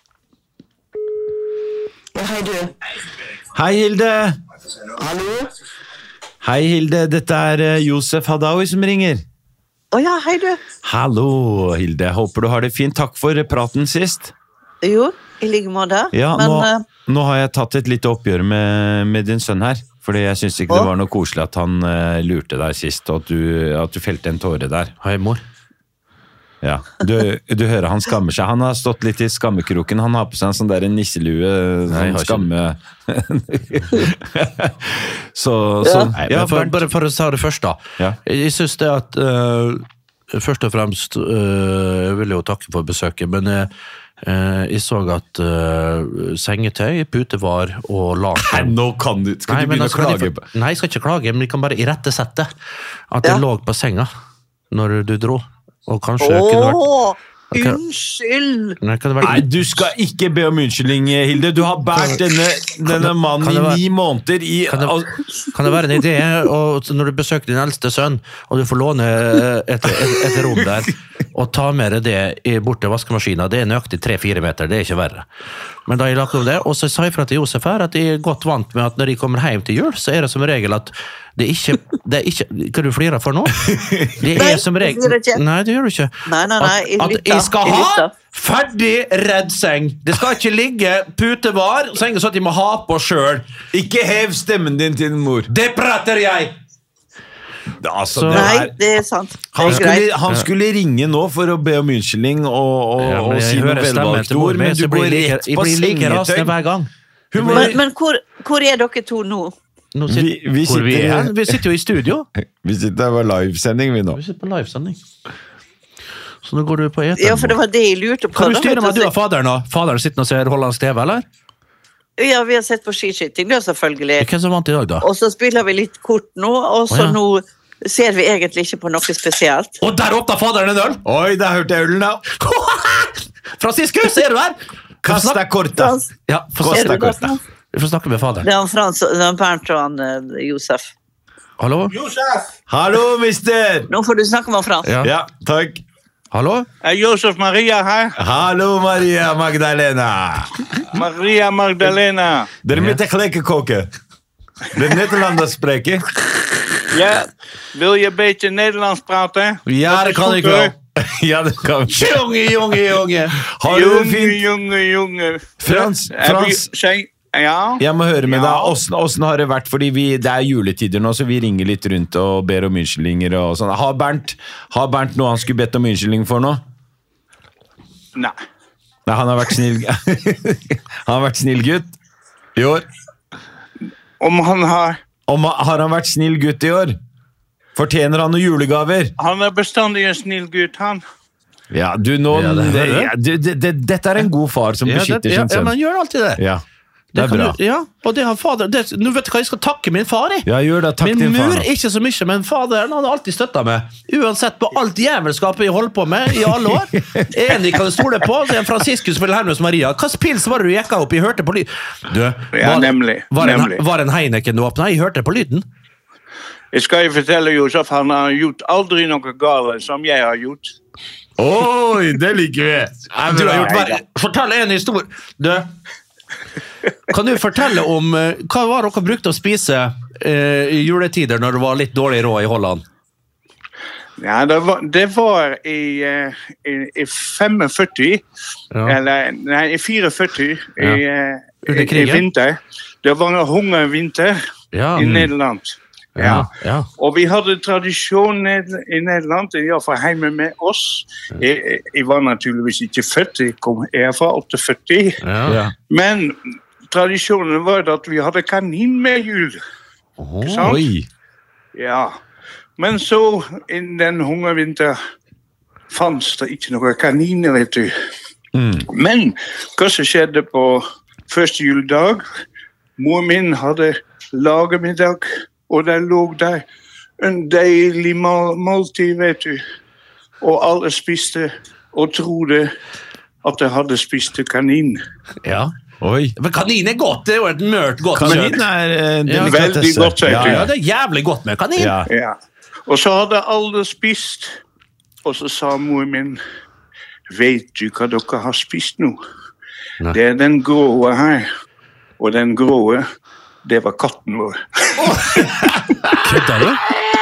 Ja, hei du. Hei, Hilde! Hallo? Hei, Hilde. Dette er eh, Josef Hadaoui som ringer. Å ja, hei du. Hallo, Hilde. Håper du har det fint. Takk for praten sist. Jo, i like måte. Ja, Men nå, eh, nå har jeg tatt et lite oppgjør med, med din sønn her. Fordi jeg synes ikke det Å? var noe koselig at han eh, lurte deg sist, og at du, at du felte en tåre der. Hei, mor. Ja, du, du hører han skammer seg. Han har stått litt i skammekroken. Han har på seg en sånn der nisselue. Nei, jeg Sånn har skamme... så, så Ja. Nei, ja, men for, Bernt. bare for å ta det først da. Ja. Jeg synes det at uh, først og fremst øh, jeg vil jo takke for besøket, men jeg, øh, jeg så at øh, sengetøy, putevar og laken... Nei, nå kan du, skal Nei, du begynne å klage? Jeg, nei, jeg skal ikke klage, men jeg kan bare irettesette at jeg Ja. lå på senga når du dro, og kanskje Åh, kunne vært... unnskyld! Nei, kan det være... Nei, du skal ikke be om unnskyldning, Hilde. Du har bært denne, denne mannen kan det i være- ni måneder i... Kan det, kan det være en idé, og når du besøker din eldste sønn, og du får låne et, et, et rom der, og ta med deg det i bort til vaskemaskinen, det er nøyaktig tre-fire meter, det er ikke verre. Men da jeg lagt om det, og så sa jeg fra til Josef her, at jeg er godt vant med at når jeg kommer hjem til jul, så er det som regel at det er ikke, det er ikke, hva du flirer for nå? Det er Nei, som regel... det gjør jeg ikke. Nei, det gjør du ikke. Nei, nei, nei, jeg At, at lytter, jeg skal jeg ha lytter. ferdig redd seng. Det skal ikke ligge putevar, sengen så at de må ha på selv. Ikke hev stemmen din til din mor. Det prater jeg! Altså, Så- det Nei, er... det er sant. Det Han er skulle, greit. han skulle ringe nå for å be om unnskyldning og, og, Ja, men og jeg si noe hører stemmen velvalgte til mor ord, mi, men så du går blir like- rett jeg på blir like rasende sengetøy. hver gang. Hun må, Men, men hvor, hvor er dere to nå? Nå sitter, Vi- vi hvor vi, sitter- er hen? Vi sitter jo i studio. vi sitter her på livesending, vi nå. Vi sitter på livesending. Så nå går du på eteren. Ja, for det var det jeg lurte på. Kan du da, styre vet meg, du og faderen da? Faderen sitter og ser Hollands T V, eller? Ja, vi har sett på skiskyting, det er selvfølgelig. Hvem som vant i dag, da? Og så spiller vi litt kort nå, og så Å, ja. nå ser vi egentlig ikke på noe spesielt. Og der åpna faderen en øl! Oi, der hørte jeg ølen da. Franciscus, er du der? Kast deg korta. Frans, Ja, få Kosta snakke, Costa. vi får snakke med faderen. det er han Frans, det er han Bernt og han eh, Josef. Hallo? Hallo, mister! Nå får du snakke med Frans. Ja. Ja, takk. Hallo? Er Josef Maria her? Hallo, Maria Magdalena. Maria Magdalena. Dere moet echt lekker koken. De Nederlanders spreken. Ja, wil je een beetje Nederlands praten? Ja, Dat dat is kan goed, ik wel. hoor. Ja, dat kan ik. Jonge, jonge, jonge. Har du Jonge, fint? jonge, jonge. Frans, Heb Frans. je- Zijn, ja? Jeg må høre med Ja. deg, hvordan, hvordan har det vært, fordi vi, det er juletider nå, så vi ringer litt rundt og ber om unnskyldninger og sånn. Har Bernt, har Bernt noe han skulle bedt om unnskyldning for nå? Nej. Nei, han har vært snill. Han har vært snill gutt i år. Om han har... Om, har han vært snill gutt i år? Fortjener han noen julegaver? Han er bestandig en snill gutt, han. Ja, du, nå, Ja, det det, hører jeg. ja, du, det, det, dette er en god far som Ja, beskytter det, ja, sin ja, sønn. men han gjør alltid det. Ja, det er kan bra. Du, ja, og det har fader... Det, nå vet du hva jeg skal takke min far i. Ja, gjør det. Takk Min din mur far. ikke så mye, men faderen han har alltid støttet meg. Uansett på alt jævelskapet jeg holdt på med i alle år. En jeg kan stole på, det er en Franciscus Wilhelmus Maria. Hva pils var det du gikk opp? Jeg hørte på lyden. Du, Ja, nemlig, Var en, nemlig. var en Heineken du åpnet? Jeg hørte på lyden. Jeg skal je vertellen, Josef, han har gjort aldri noe galt som jeg har gjort. Oi, det liker vi. Du har gjort verre. Fortell en historie. Du, kan du fortelle om eh, hva var dere brukte å spise eh, i juletider når det var litt dårlig råd i Holland? Ja, det var, det var i, eh, i, i femogfyrti, Ja. eller nei, i fireogfyrti, i, eh, Under i, i krigen? vinter. Det var en hungervinter Ja. i Nederland. Ja. ja. Og vi hadde tradisjon ned- i Nederland, i hvert fall hjemme med oss. Jeg, jeg var naturligvis ikke født, jeg kom jeg fra åttiførti. ja. Ja. Men tradisjonen var at vi hadde kanin med jul. Ikke sant? Oi. Ja. Men så, i den hungervinter, fanns det ikke noen kaniner, vet du. Men hva som skjedde på første juledag? Mor min hadde laget middag, og der lå der en deilig mal måltid, vet du. Og alle spiste og trodde at de hadde spist kanin. ja. Oi. Men kanin er godt, det er jo et mørt godt Kanin kjøtt. er eh, Ja, delikatesse. veldig godt, sier Ja, du. Ja, ja. det er jævlig godt med kanin. Ja. Ja. Og så hadde alle spist, og så sa mor min, vet du hva dere har spist nå? Nei. Det er den gråe her, og den gråe, det var katten vår. Kødder du?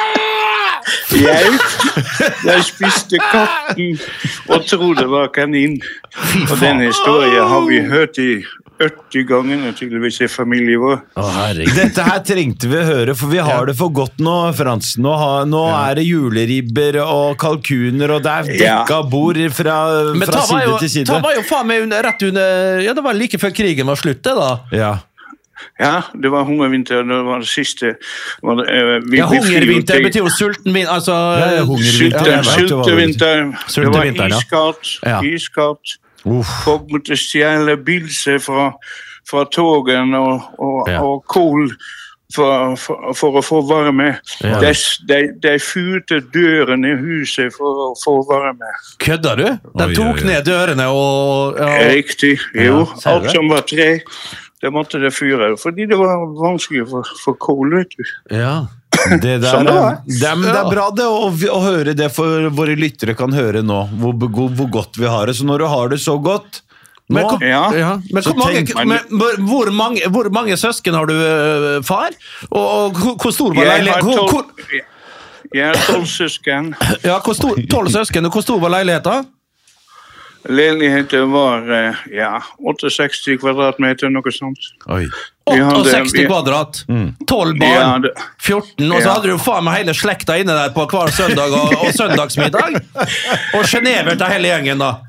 Jeg, jeg spiste katten og trodde det var kanin. Og den historien har vi hørt i ørti ganger naturligvis i familien vår. Å, herregud. Dette her trengte vi å høre, for vi har det for godt nå, Frans. Nå, har, nå er det juleribber og kalkuner, og det er dekka bord fra, Men fra ta var side jo, til side. ta var jo faen meg under, rett under... Ja, det var like før krigen var slutt, det da. Ja. Ja, det var hungervinter, det var det siste. Var det, uh, vi, ja, hungervinter betyr jo sulten vinter, altså... Ja, ja, Sulte, ja, sultevinter, det var iskaldt, ja. iskaldt. Folk måtte stjæle bilse fra, fra togen og, og, ja. og kål for, for, for å få varme. Ja. De, de, de fyrte dørene i huset for å få varme. Kødder du? De tok oi, oi, oi. ned dørene og... Ja. Riktig, jo. Ja, alt som var tre, det måtte de fyre, fordi det var vanskelig for, for kål, vet du. Ja. Det, der, det, det, er, det er bra det å, å høre det, for våre lyttere kan høre nå hvor, hvor, hvor godt vi har det. Så når du har det så godt nå, men, hvor, ja. Ja, men hvor, mange, tenk, men, hvor, mange, hvor mange søsken har du, far? Og, og hvor stor var leiligheten? Jeg har tolv søsken. Ja, hvor stor, tolv søsken, og hvor stor var leiligheten? Leiligheten var ja, sekstiåtte kvadratmeter, noe sånt. Oi. seksti kvadrat, tolv barn, ja, fjorten, og så ja. hadde du faen med hele slekta inne der på hver søndag og, og søndagsmiddag. Og genevert av hele gjengen da.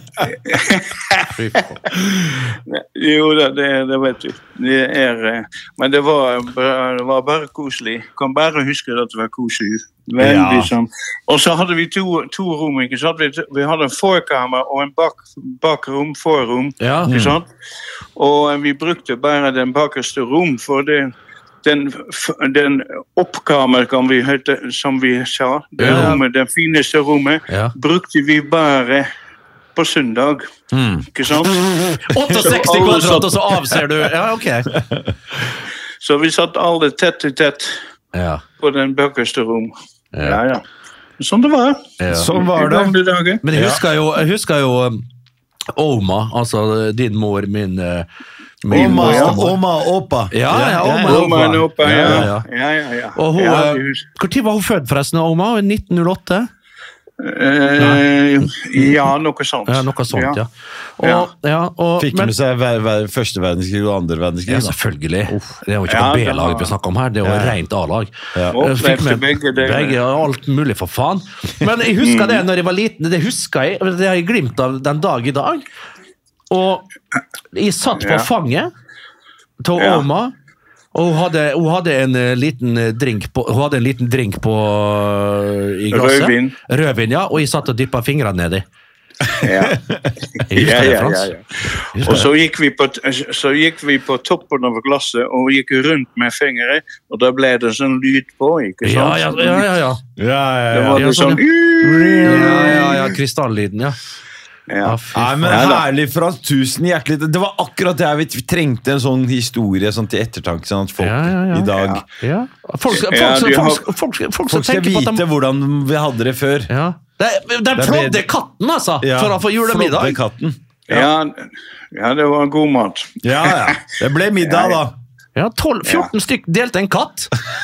Jo, det, det, det vet du. Det er, men det var, det var bare koselig. Jeg kan bare huske at det var koselig. Veldig ja. sånn. Og så hadde vi to, to rom, ikke sant? Vi, vi hadde en forkammer og en bak, bakrom, forrom, ja. ikke sant? Og vi brukte bare den bakerste rom for det. Den, den oppkammer, kan vi hete, som vi sa, det ja. rommet, den fineste rommet, ja. brukte vi bare på søndag, mm. ikke sant? sekstiåtte kvadrat, og så avser du. Ja, ok. Så vi satt alle tett i tett ja. på den bakerste rom. Ja, ja. ja. Sånn det var. Ja. Sånn var det. Men jeg husker jo, jeg husker jo um, Oma, altså din mor, min... min Oma, Oma, Opa. Ja, ja, Oma, Oma, Oma, Opa. Ja, ja, ja. ja, ja. Og hun, ja, hvor tid var hun født forresten, Oma? nitten null åtte? Uh, ja, noe sånt. Ja, noe sånt, ja. ja. Og, ja. ja og, Fikk men, med seg ver, ver, første verdenskrig og andre verdenskrig? Ja, selvfølgelig. Uff, det er jo ikke ja, på B-laget vi snakker om her, det er jo ja. rent A-lag. Ja. Fikk med begge, begge, alt mulig for faen. Men jeg husker det når jeg var liten, det husker jeg, det har jeg glimt av den dag i dag. Og jeg satt på ja. fanget til ja. Oma, og hun hadde, hun hadde en liten drink på, hun hadde en liten drink på i glasset. Rødvin. Rødvin, ja, og jeg satt og dyppet fingrene ned i. Ja. Jeg husker ja, det, ja, Frans. ja, ja. Og så gikk, vi på, så gikk vi på toppen av glasset og gikk rundt med fingre, og da ble det sånn lyd på, ikke sant? Ja, ja, ja, ja. ja. ja, ja, det var ja, det sånn... Ja, ja, ja, krystalllyden, ja. Ja. Ja, men herlig, Frans, tusen hjertelig. Det var akkurat det vi, vi trengte en sånn historie sånn til ettertanke, sånn at folk ja, ja, ja. i dag ja. Ja. Folk, folk, ja, folk, har... folk, folk, folk, folk skal vite på dem... hvordan vi hadde det før. Ja. Den flodde katten, altså, ja. for å få julemiddag. Flodde katten. Ja. Ja, ja, det var god mat. Ja, ja. Det ble middag, da. Ja, tolv, fjorten stykk delte en katt.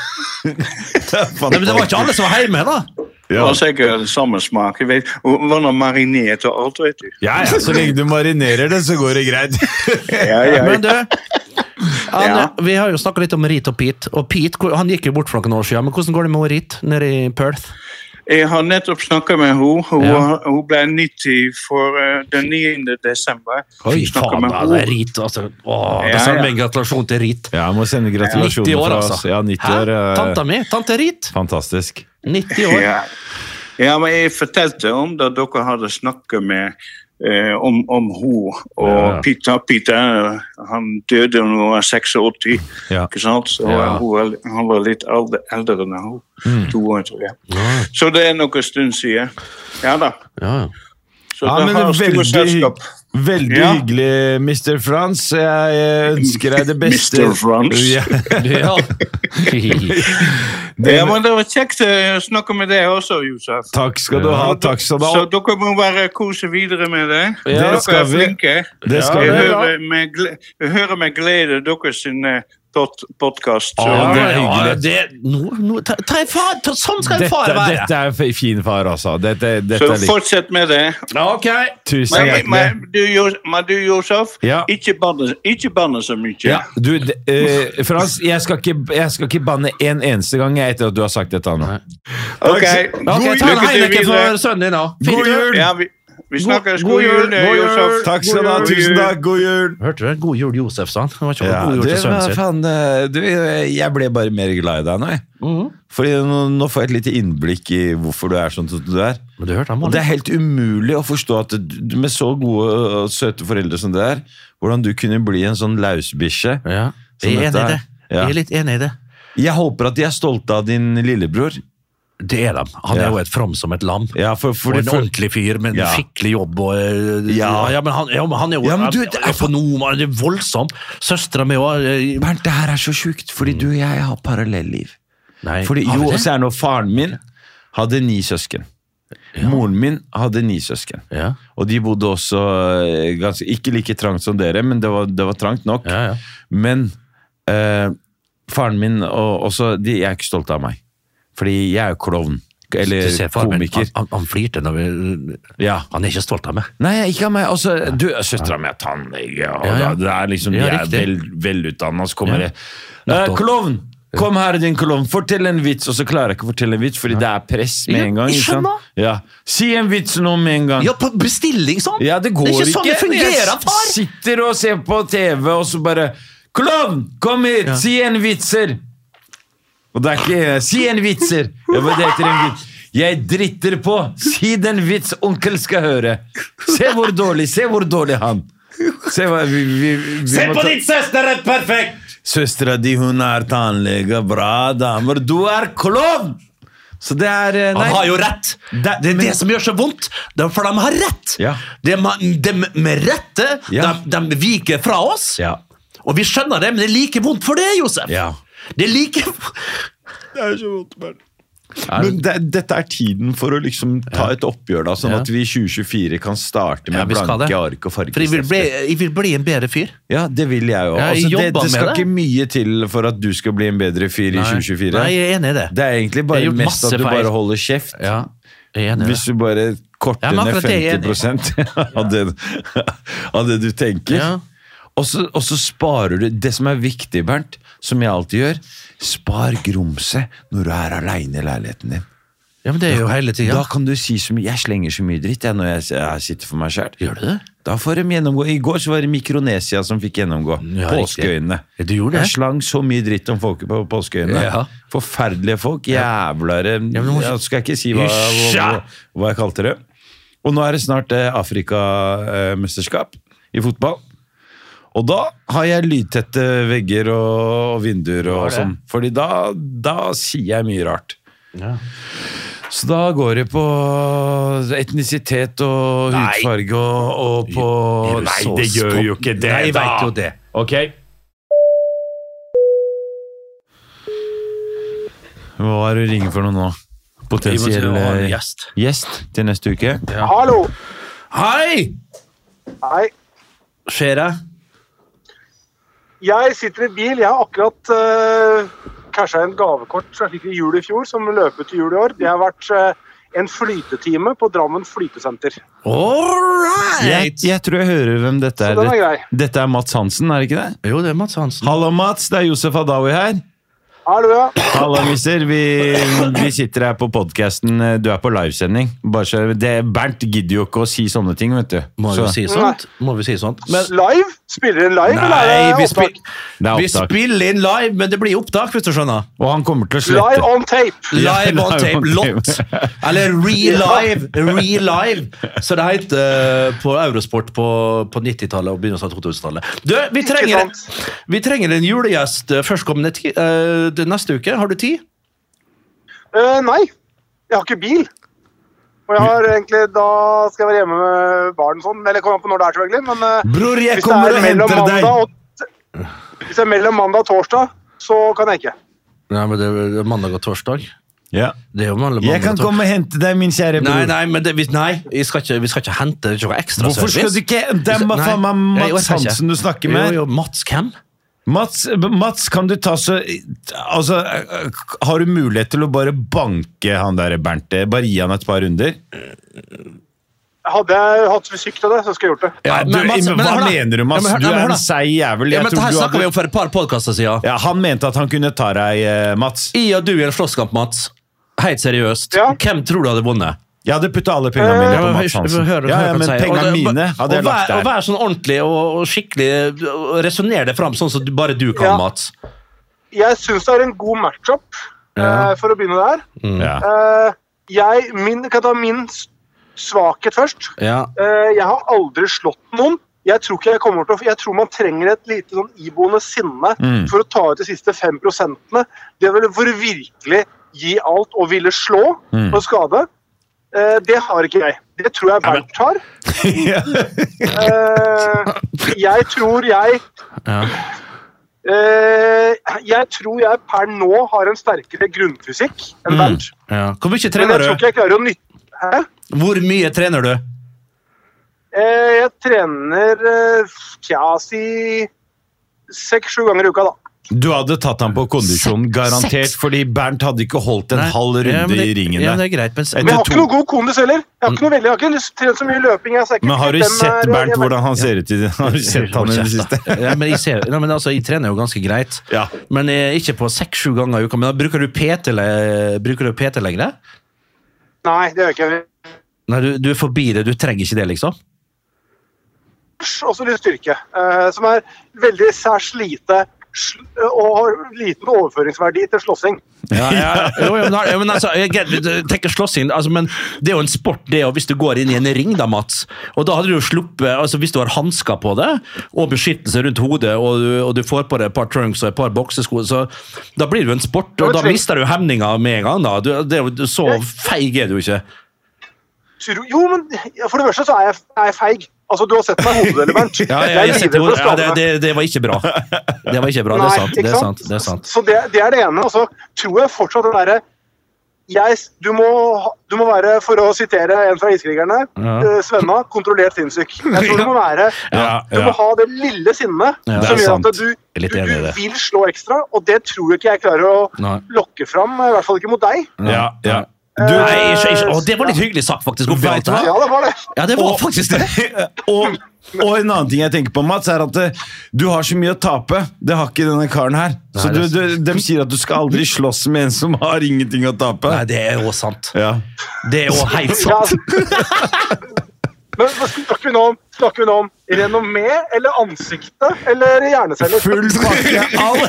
det, det var ikke alle som var hjemme, da. Ja. Det var sikkert samme smak. Jeg vet, og var noe marinert og alt, vet du. Ja, ja, så lenge du marinerer det, så går det greit. ja, ja. Men du, han, ja. vi har jo snakket litt om Rit og Pete, og Pete, han gikk jo bort for noen år siden, men hvordan går det med Rit nede i Perth? Jeg har nettopp snakket med henne. Hun, ja. hun ble nitti for uh, den niende desember. Oi, faen, det er Rit, altså. Åh, ja, det sender meg en gratulasjon til Rit. Ja, jeg må sende gratulasjoner nitti år, fra oss. Altså. Ja, nitti år. Uh, Tanta mi, tante Rit. Fantastisk. nitti år. Ja. ja, men jeg fortalte om da dere hadde snakket med eh, om, om hun og ja. Peter. Peter, han døde når han var åttiseks, ja. ikke sant? Så ja. hun var, han var litt eldre, eldre enn hun. Mm. To år, tror jeg. Ja. Så det er noen stund siden. Ja da. Ja. Så ja, det men har veldig, selskap. Veldig ja. hyggelig, mister Frans. Jeg ønsker deg det beste. mister Frans. Ja. ja. det, ja, men det var kjekt å snakke med deg også, Josef. Takk skal du ha. Takk skal du ha. Så dere må bare kose videre med det. Ja, dere skal er flinke. Det skal jeg, vi. hører med glede, jeg hører med glede dere sin podcast. Ja, det er hyggelig. Ja, det, no, no, ta, ta, far, ta, sånn skal en far være. Dette er fin far, altså. Dette, dette så er fortsett med det. Ok. Tusen hjertelig. Men, men, du, men du, Josef, ja. ikke banne, ikke banne så mye. Ja, du, uh, Frans, jeg skal, ikke, jeg skal ikke banne en eneste gang etter at du har sagt dette nå. Ok. Ok, ta en Heineken for sønnen din nå. God jul! Ja, vi, Vi snakkes. God, god jul, god jul. Takk skal du ha, tusen takk, god jul. Hørte du det? God jul, Josef, sa han. Det var ikke ja, god jul til sønnen sin. Faen, du, jeg ble bare mer glad i deg nå. Mm-hmm. Fordi nå, nå får jeg et lite innblikk i hvorfor du er sånn som du er. Men du hørte han, og det er helt umulig å forstå at du, med så gode og søte foreldre som det er, hvordan du kunne bli en sånn lausbisje. Ja, jeg er enig i det. Ja. Jeg er litt enig i det. Jeg håper at de er stolte av din lillebror. Det er de. Han er ja. jo et from som et lam. Ja, for, for og en for, ordentlig fyr med en ja. skikkelig jobb. Og, ja. Ja, men han, ja, men han er jo ja, du, det er økonom, han er voldsom. Søstra mi også. Bernt, det her er så sjukt, fordi du og jeg har parallelliv. Nei, fordi, jo, og så er nå faren min hadde ni søsken. Ja. Moren min hadde ni søsken. Ja. Og de bodde også ganske, ikke like trangt som dere, men det var, det var trangt nok. Ja, ja. Men eh, faren min, og også, de er ikke stolte av meg. Fordi jeg er jo klovn, eller komiker. Han, han, han flirte når vi... Ja. Han er ikke stolt av meg. Nei, ikke av meg. Altså, du, søstera mi er tannlege, og ja, ja. det er liksom, de ja, er vel, velutdannet, så kommer ja. det. Eh, klovn! Kom her, din klovn, fortell en vits, og så klarer jeg ikke å fortelle en vits, fordi ja. det er press med en gang. Jeg skjønner. Ja. Si en vits nå med en gang. Ja, på bestilling sånn. Ja, det går det er ikke. ikke. Sånn det fungerer, far. Jeg sitter og ser på T V, og så bare, klovn, kom hit, ja. si en vitser. Og det er ikke, si en vitser. Jeg bare, det heter en vits. Jeg dritter på. Si den vits onkel skal høre. Se hvor dårlig, se hvor dårlig han. Se, hva, vi, vi, vi se på ta... ditt søster, er perfekt! Søstera di, hun er tannlege, bra damer. Du er klovn! Så det er... Nei. Han har jo rett. Det, det er men... det som gjør så vondt. Det er for de har rett. Ja. Det er de med rette, ja. de, de viker fra oss. Ja. Og vi skjønner det, men det er like vondt for det, Josef. Ja. Det er like... Det er så vondt, Bernt. Men det, dette er tiden for å liksom ta et oppgjør da, sånn ja. at vi i tjue tjuefire kan starte med ja, blanke ark og fargestifter. For jeg vil, bli, jeg vil bli en bedre fyr. Ja, det vil jeg jo. Ja, altså, det, det skal ikke mye til for at du skal bli en bedre fyr Nei. i tjue tjuefire. Nei, jeg er enig i det. Det er egentlig bare mest at du bare holder kjeft. Ja, jeg er enig i det. Hvis du bare korter ja, ned femti prosent av, det, av det du tenker. Ja. Og så, og så sparer du, det som er viktig, Bernt, som jeg alltid gjør, spar grumse når du er alene i leiligheten din. Ja, men det er jo hele tiden. Da kan du si så mye, jeg slenger så mye dritt jeg, når jeg, jeg sitter for meg selv. Gjør du det? Da får de gjennomgå. I går så var det Mikronesia som fikk gjennomgå. Ja, Påskeøyene. Ja, du gjorde det? Jeg slang så mye dritt om folk på Påskeøyene. Ja. Forferdelige folk, jævlare. Ja, jeg skal ikke si hva, hva, hva jeg kalte det. Og nå er det snart eh, Afrika-mesterskap i fotball. Og da har jeg lydtette vegger og, og vinduer og sånn. Fordi da, da sier jeg mye rart. Ja. Så da går det på etnisitet og hudfarge og, og på... Nei, det gjør jo ikke det. Nei, jeg vet jo det. Ok. Hva er det du ringer for noe nå? Potensiell gjest. gjest til neste uke. Ja. Hallo! Hei! Hei. Skjer det? Jeg sitter i bil. Jeg har akkurat uh, cashet en gavekort som jeg fikk i jul i fjor, som løper til jul i år. Det har vært uh, en flytetime på Drammen flytesenter. Alright! Jeg, jeg tror jeg hører hvem dette er. er dette er Mats Hansen, er det ikke det? Jo, det er Mats Hansen. Hallo Mats, det er Josef Adawi her. Hallo, ja. Hallo, mister. Vi, vi sitter her på podcasten. Du er på livesending. Bare så, det, Bernt gidder jo ikke å si sånne ting, vet du. Må så. vi si sånt? Må vi si sånt? Men, live? Spiller en live, nei, eller er det vi, spil det er vi spiller inn live, men det blir opptak, hvis du skjønner. Og han kommer til å slette. Live on tape. Live on tape, lott. Eller re-live. Re-live. Så det heter på Eurosport på, på nittitallet og begynnelsen av to tusentallet. Du, vi trenger, vi trenger en julegjest førstkommende uh, neste uke. Har du tid? Uh, nei. Jeg har ikke bil. Og jeg har egentlig, da skal jeg være hjemme med barn sånn, eller kommer på når det er selvfølgelig, men uh, Bror, jeg kommer og henter deg! Og, hvis det er mellom mandag og torsdag, så kan jeg ikke. Nei, men det er mandag og torsdag. Ja. Det er jo mandag, jeg kan komme og hente deg, min kjære bror. Nei, nei, men det, vi, nei vi, skal ikke, vi skal ikke hente noe ekstra Hvorfor service. Hvorfor skal du ikke? Det er faen meg Mats Hansen du snakker med. Jo, jo, Mats hvem? Mats, Mats, kan du ta så altså, har du mulighet til å bare banke han der Bernt? Bare gi han et par runder? Hadde jeg hatt fysikk til det, så skulle jeg gjort det. Ja, du, men, Mats, men, hva men, mener du, Mats? Ja, men, du er en seig jævel. Ja, men det her snakket vi om for et par podcaster siden. Ja, han mente at han kunne ta deg, Mats. I og du i en slåsskamp, Mats. Helt seriøst. Ja. Hvem tror du hadde vunnet? Jeg hadde puttet alle pengene mine på Mats Hansen. Hør, hør, ja, ja, men si. pengene mine hadde jeg lagt der. Og vær sånn ordentlig og skikkelig, og resonner det fram sånn som du, bare du kan, ja. Mats. Jeg synes det er en god matchup, ja. uh, for å begynne der. Mm. Ja. Uh, jeg min, kan ta min svakhet først. Ja. Uh, jeg har aldri slått noen. Jeg tror ikke jeg kommer til å, jeg tror man trenger et lite sånn iboende sinne mm. for å ta ut de siste fem prosentene. Det er vel for å virkelig gi alt og ville slå mm. og skade. Uh, det har ikke jeg. Det tror jeg Bernt har. uh, jeg tror jeg... Ja. Uh, jeg tror jeg per nå har en sterkere grunnfysikk enn Bernt. Mm. Ja. Hvor mye trener du? Men jeg tror ikke jeg klarer å nytte... Hæ? Hvor mye trener du? Uh, jeg trener uh, tja, si seks-sju ganger i uka da. Du hadde tatt ham på kondisjonen, garantert, Seks. Fordi Bernt hadde ikke holdt en Nei. halv runde ja, det, i ringen. Ja, det er greit, men... men jeg har ikke noe god kondis heller. Jeg har ikke noe veldig, jeg har ikke trent så mye løping. Jeg men har du sett er, Bernt jeg, hvordan han ser ut i det? Har du sett han i det siste? Ja, men jeg, ser, ja, men altså, jeg trener jo ganske greit. Ja. Men jeg, ikke på seks-sju ganger i uka. Men da bruker du P T, bruker du P T lenger? Nei, det gjør jeg ikke. Nei, du, du er forbi det. Du trenger ikke det, liksom? Også litt styrke, uh, som er veldig særs lite og har liten overføringsverdi til slåssing. Ja, ja, jo, jo, men altså, jeg tenker slåssing, altså, men det er jo en sport det, og hvis du går inn i en ring da, Mats, og da hadde du jo sluppet, altså hvis du har handsker på det, og beskyttelse rundt hodet, og du, og du får på deg et par trunks og et par boksesko, så da blir det jo en sport, og da mister du hemninger med en gang da. Du, det er jo så feig er du ikke. Jo, men for det første så er jeg, er jeg feig. Altså, du har sett meg hodet, Bernt. Ja, ja, jeg jeg hodet. Ja det, det, det var ikke bra. Det var ikke bra, Nei, det er sant. Det er sant, det er sant. Så det, det er det ene, og så tror jeg fortsatt det der, jeg, du, må, du må være, for å sitere en fra iskrigerne, ja. uh, Svenna, kontrollert sinnssyk. Jeg tror du må være, ja, ja. du må ha det lille sinnet, ja, som gjør at du, du, du vil slå ekstra, og det tror jeg ikke jeg klarer å Nei. lokke fram, i hvert fall ikke mot deg. Ja, ja. Du, Nei, ikke, ikke. Å, det var litt hyggelig sagt faktisk. Ja, det var det. Ja, det var og, faktisk det. og, og en annen ting jeg tenker på, Mats, er at uh, du har så mye å tape. Det har ikke denne karen her. Så Nei, du, du, de sier at du skal aldri slåss med en som har ingenting å tape. Nei, det er jo sant. Ja. Det er jo helt sant. Men snakker vi nå om, snakker vi nå om renommé, eller ansiktet, eller hjerneceller? Full pakke,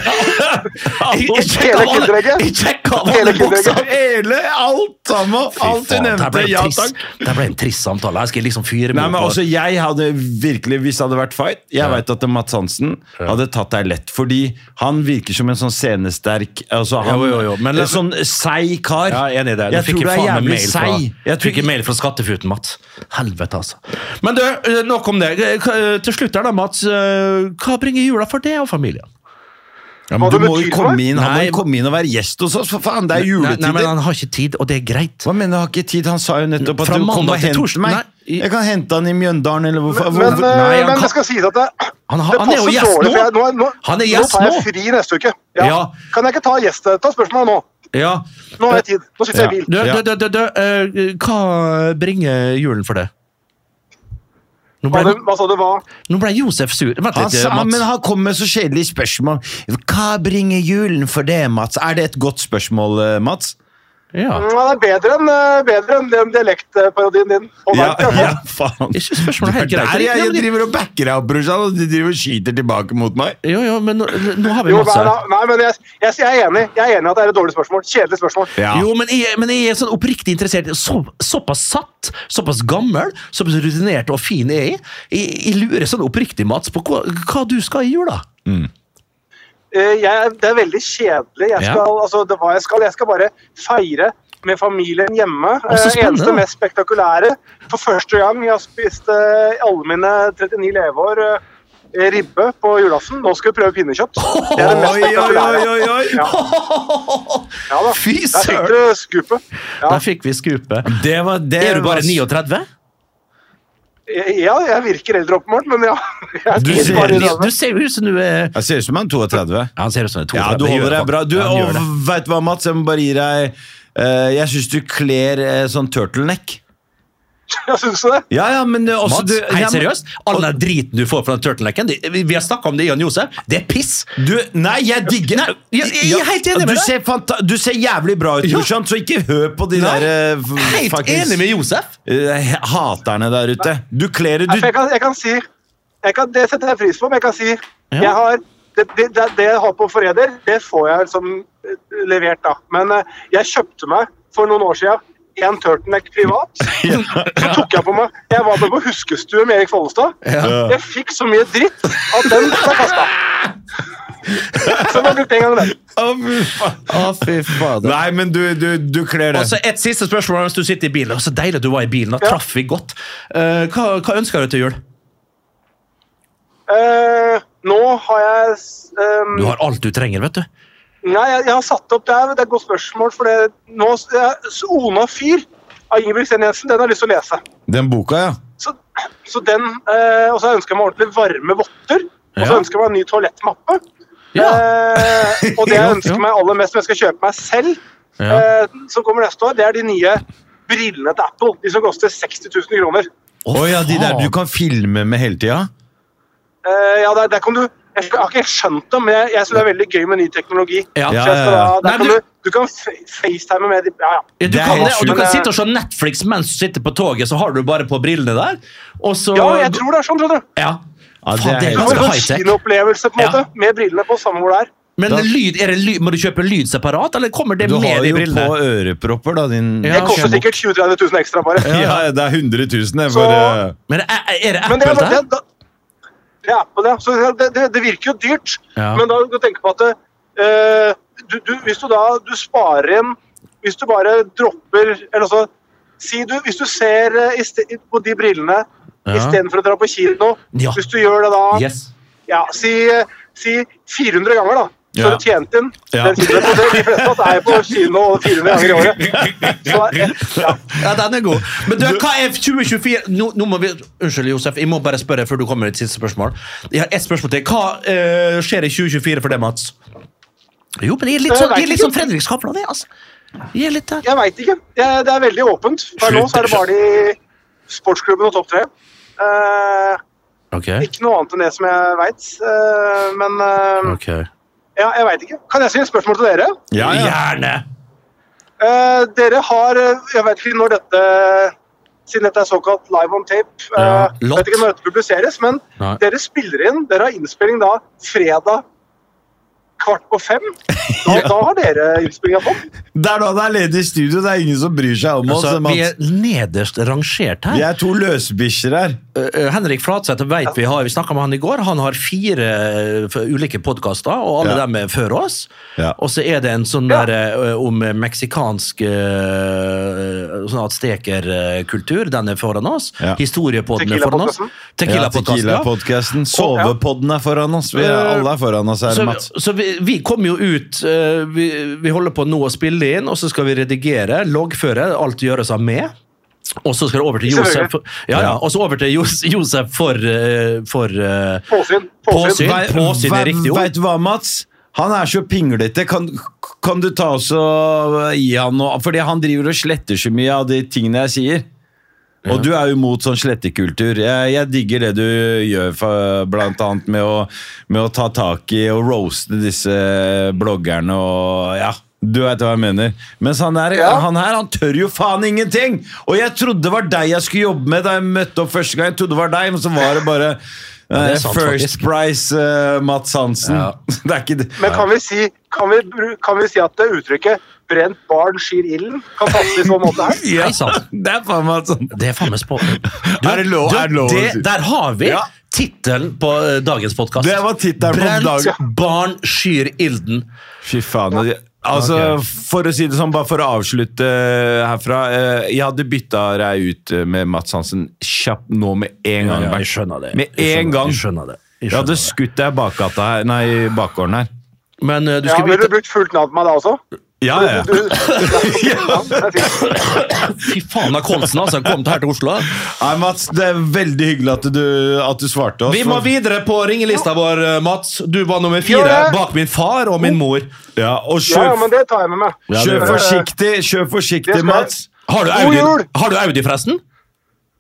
all, hele kinderegget. Hele kinderegget. Hele, alt sammen, alt du nevnte, ja takk. Det ble en trist samtale, jeg skal liksom fyre meg. Nei, men også jeg hadde virkelig, hvis det hadde vært fight, jeg ja. vet at Mats Hansen hadde tatt deg lett, fordi han virker som en sånn scenesterk, altså han, jo, jo, jo. Men, en sånn seig kar. Ja, enig i det. Jeg tror det er jævlig seig. Jeg tror ikke mail fra Skattefuten, Mats. Helvete, altså. Men du, nok om det. Til slutt her da, Mats, hva bringer jula for deg og familien? Ja, men du må jo komme inn, han må jo komme inn og være gjest hos oss, for faen, det er juletider. Nei, men han har ikke tid, og det er greit. Hva mener du har ikke tid? Han sa jo nettopp at du kom og hente meg. Nei. Jeg kan hente han i Mjøndalen, eller hvorfor? Men, men, Nei, men det skal sies at det, han, han, det passer han er jo dårlig, for nå, nå, han er gjest nå tar jeg fri neste uke. Ja. Ja. Kan jeg ikke ta gjest, ta spørsmålet nå? Ja. Nå har jeg tid, nå sitter jeg i bil. Du, du, du, du, du, uh, hva bringer julen for deg? Nå ble, hva sa du, hva? Nå ble Josef sur. Vent litt, han sa, Mats. Men han kom med så kjedelige spørsmål. Hva bringer julen for det, Mats? Er det et godt spørsmål, Mats? Ja. Ja, det er bedre enn, bedre enn den dialektparodien din. Ja, ja, faen. Jeg synes spørsmålet er helt greit. Jeg, jeg driver og backer deg opp, brorsan, og de driver og skyter tilbake mot meg. Jo, jo, men nå, nå har vi jo, masse. Nei, nei, men jeg, jeg, jeg er enig. Jeg er enig at det er et dårlig spørsmål. Kjedelig spørsmål. Ja. Jo, men jeg, men jeg er sånn oppriktig interessert. Så, såpass satt, såpass gammel, såpass rutinert og fin er jeg. Jeg, jeg lurer sånn oppriktig, Mats, på hva, hva du skal i jula. Mm. Jeg, det er veldig kjedelig. Jeg skal, ja. altså, det, hva jeg skal, jeg skal bare feire med familien hjemme. Også eneste mest spektakulære. For første gang jeg har spist uh, alle mine trettini leveår uh, ribbe på julaften. Nå skal vi prøve pinnekjøtt. Det er det mest spektakulære. Oi, oi, oi, oi. Ja. Ja da. Fy søren. Der fikk du skupet. Ja. Der fikk vi skupet. Det var, det er du bare trettini? Ja, jeg virker eldre oppmålt, men ja. Du ser, du ser jo ut som du er... Jeg ser ut som han er trettini. Ja, han ser ut som han er trettini. Ja, du holder deg bra. Du, ja, og vet du hva, Mats? Jeg må bare gi deg... Uh, jeg synes du kler uh, sånn turtleneck. Jeg synes det. Ja, ja, men også Mats, du, hei, ja, men- seriøst, all den driten du får fra den turtlenecken, det- vi vi har snakket om det, Jan Josef, det er piss. Du, nei, jeg digger Nei, jeg, jeg er helt enig med du deg. ser, fanta- du ser jævlig bra ut, Ja. Josjan, så ikke hør på de Nei, der uh, helt fuckings, enig med Josef. uh, haterne der ute. Du kler Nei, du, for Jeg kan, jeg kan si jeg kan, Det setter jeg pris på, men jeg kan si Ja. jeg har, det, det, det, det jeg har på Forræder, det får jeg som eh, levert, da. Men eh, jeg kjøpte meg for noen år siden en turtleneck privat. Så tok jeg på meg Jeg var med på huskestue med Erik Follestad. Jeg fikk så mye dritt at den ble kastet. Så jeg brukte en gang den. Å, fy faen. Å, fy fader. Nei, men du, du, du kler det. Og så et siste spørsmål mens du sitter i bilen. Det var så deilig at du var i bilen, da Ja. traff vi godt. Eh, hva, hva ønsker du til jul? Eh, nå har jeg um, Du har alt du trenger, vet du. Nei, jeg, jeg har satt opp det her, det er et godt spørsmål, for det nå, jeg, Ona Fyr av Ingebrigt Jensen, den har jeg lyst til å lese. Den boka, ja. Så, så den, eh, og så ønsker jeg meg ordentlig varme votter, og så Ja. ønsker jeg meg en ny toalettmappe. Ja. Eh, og det jeg ønsker meg aller mest, som jeg skal kjøpe meg selv, Ja. eh, som kommer neste år, det er de nye brillene til Apple, de som koster seksti tusen kroner. Å ja, de der du kan filme med hele tida. Eh, ja, der, der kan du, jeg har ikke helt skjønt det, men jeg, jeg synes det er veldig gøy med ny teknologi. Ja. Så jeg skal da, der Nei, kan du- du, du kan fa- facetime med de, ja, ja. Ja, du Det er kan helt det, og du sjukt. kan sitte og se Netflix mens du sitter på toget, så har du bare på brillene der. Og så, Ja, jeg tror det er sånn, skjønner du. Ja. Ja, det Faen, er det er helt Du får ganske en high-tech. kinoopplevelse på en Ja. måte, med brillene på, samme hvor det er. Men Da- lyd, er det lyd, må du kjøpe lyd separat, eller kommer det Du med har de jo brillene? på ørepropper, da, din Ja, Det koster ok. sikkert tjue til tretti tusen ekstra bare. Ja, det er hundre tusen det, Så- for uh, Men er, er det Men det, Apple er- der? det, det, det er på det. Så det, det, det virker jo dyrt, Ja. men da kan du tenke på at det, eh, du, du, hvis du da du sparer inn Hvis du bare dropper eller altså, si du, Hvis du ser eh, i ste- på de brillene Ja. istedenfor å dra på kino, Ja. hvis du gjør det da Yes. ja, si, eh, si fire hundre ganger, da. Så Ja. har du tjent inn. Ja. Den tiden på det. De fleste av oss er på kino fire hundre ganger i året. Så, ja. Ja, den er god. Men du, hva er tjue tjuefire? Nå, nå må vi, unnskyld, Josef, jeg må bare spørre før du kommer med et siste spørsmål. Jeg har ett spørsmål til. Hva eh, skjer i tjue tjuefire for deg, Mats? Jo, men jeg er litt Jeg sånn, vet jeg er litt ikke. sånn Fredrik Skavlan, det, altså. Jeg er litt der. Jeg veit ikke. Jeg, det er veldig åpent. Per nå så er det bare de sportsklubben og topp tre. Eh, Ok, ikke noe annet enn det som jeg veit. Eh, men eh, ok. ja, jeg veit ikke. Kan jeg si et spørsmål til dere? ja, ja. Gjerne! Eh, dere har eh, Jeg vet ikke når dette Siden dette er såkalt live on tape. eh, Ja, jeg lott. vet ikke når dette publiseres, men Nei. dere spiller inn. Dere har innspilling da fredag kvart på fem. Da, da har dere innspillinga på. Det er da det er ledig studio, det er ingen som bryr seg om oss. Altså, vi Mats. er nederst rangert her. Vi er to løsbikkjer her. Uh, Henrik Flatseth vet vi har, vi snakket med han i går, han har fire uh, ulike podcaster, og alle Ja. dem er før oss. Ja. Og så er det en sånn der uh, om meksikansk uh, sånn aztekerkultur, den er foran oss. Ja. Historiepodden er foran oss. Tequila-podcasten. Ja, Tequila-podcasten, ja. Tequila-podcasten. Sovepodden er foran oss. Vi er, Eh, alle er foran oss her, Så, Mats. så vi, vi kommer jo ut uh, vi, vi holder på nå å spille inn, og så skal vi redigere, loggføre, alt gjøres av med. Og så skal det over til Josef ja, ja, og så over til Jos- Josef for, uh, for uh, Påsyn. Påsyn. Påsyn. Påsyn er riktig ord. Vet du hva, Mats? Han er så pinglete. Kan, kan du ta oss og gi han noe? Fordi han driver og sletter så mye av de tingene jeg sier. Og du er jo mot sånn slettekultur. Jeg, jeg digger det du gjør, for, blant annet med å, med å ta tak i og roaste disse bloggerne og ja. Du vet hva jeg mener. Mens han, er, Ja. han her, han tør jo faen ingenting! Og jeg trodde det var deg jeg skulle jobbe med da jeg møtte opp første gang. Jeg trodde det var deg, men så var det bare det er eh, sant, First faktisk. Price uh, Mats Hansen. Ja. Det er ikke det. Men kan vi si, kan vi, bru- kan vi si at det uttrykket 'brent barn skyr ilden' kan passe i sånn måte her? Hei sann. Det er faen meg sånn. Det er faen meg spå... Du, Er det lov- du, er det lov å det, si? der har vi Ja. tittelen på uh, dagens podkast. Det var tittelen på Brent dagen. barn skyr ilden. Fy faen. Altså, Ok. For å si det sånn, bare for å avslutte herfra. eh, Jeg hadde bytta deg ut eh, med Mats Hansen kjapt nå med en gang. Ja, Bernt. jeg skjønner det. Med Jeg skjønner- en gang. Jeg skjønner det. Jeg Jeg skjønner hadde det. skutt deg i bakgata her, nei, i bakgården her. Men uh, du Ja, skal Ville du vite brukt fullt navn på meg da også? Ja, ja. Du, ja, det er fint. Fy faen av Kolsen, altså. Kom her til Oslo. Nei, Mats, det er veldig hyggelig at du, at du svarte oss. Vi må for- videre på ringelista vår, uh, Mats. Du var nummer fire Ja, ja. bak min far og min mor. Ja, og Ja, ja, kjør, men det tar jeg med meg. kjør det- forsiktig, kjør Det forsiktig, skal jeg. Mats. Har du God Audi, jul! har du Audi forresten?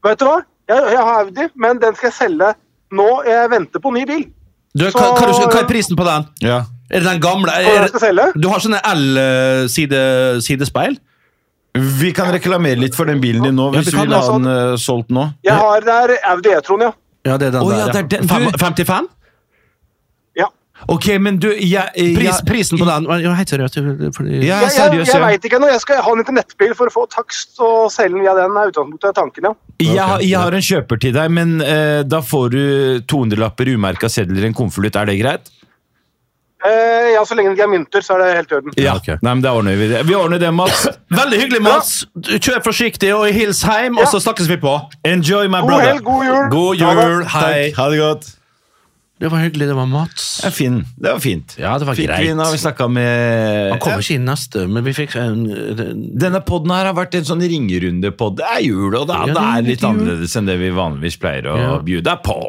vet du hva? Jeg, jeg har Audi, men den skal jeg selge nå. Jeg venter på ny bil. Du, Så, hva, hva, hva er prisen på den? Ja. Er det den gamle? Hva jeg skal selge? Du har sånne L-sidespeil? Vi kan reklamere litt for den bilen din nå, hvis Ja, vi du kan vil ha det. den uh, solgt nå. Jeg har der Audi e-tron, ja. Ja, det er den Å, der. ja, det er den. Fem- Du- femtifem? Ja. Ok, men du jeg, jeg, Pris, prisen på den? Ja, helt seriøst. Fordi... Ja, Jeg, jeg, seriøst, jeg ja. vet ikke ennå. Jeg skal ha en internettbil for å få takst og selge den via den. Er utgangspunktet av tanken, ja. Jeg, har- jeg har en kjøper til deg, men eh, da får du to hundre lapper umerka sedler i en konvolutt. Er det greit? Eh, ja, så lenge det ikke er mynter, så er det helt i orden. Ja, Nei, men da ordner vi det. Vi ordner det, Mats. Veldig hyggelig, Mats. Kjør forsiktig og hils hjem, og så snakkes vi på. Enjoy, my God brother. helg, god jul. God Ha det. jul, hei. Takk, ha det godt. Det var hyggelig, det var Mats. Det, er fin. det var fint. Ja, det var Fikk greit. Vi, nå har vi snakket med... Han kommer ikke inn neste, men vi fikk en... Denne podden her har vært en sånn ringerunde-podd. Det er jul, og det, Ja, det det er er litt litt jul. annerledes enn det vi vanligvis pleier å Ja. bjude på.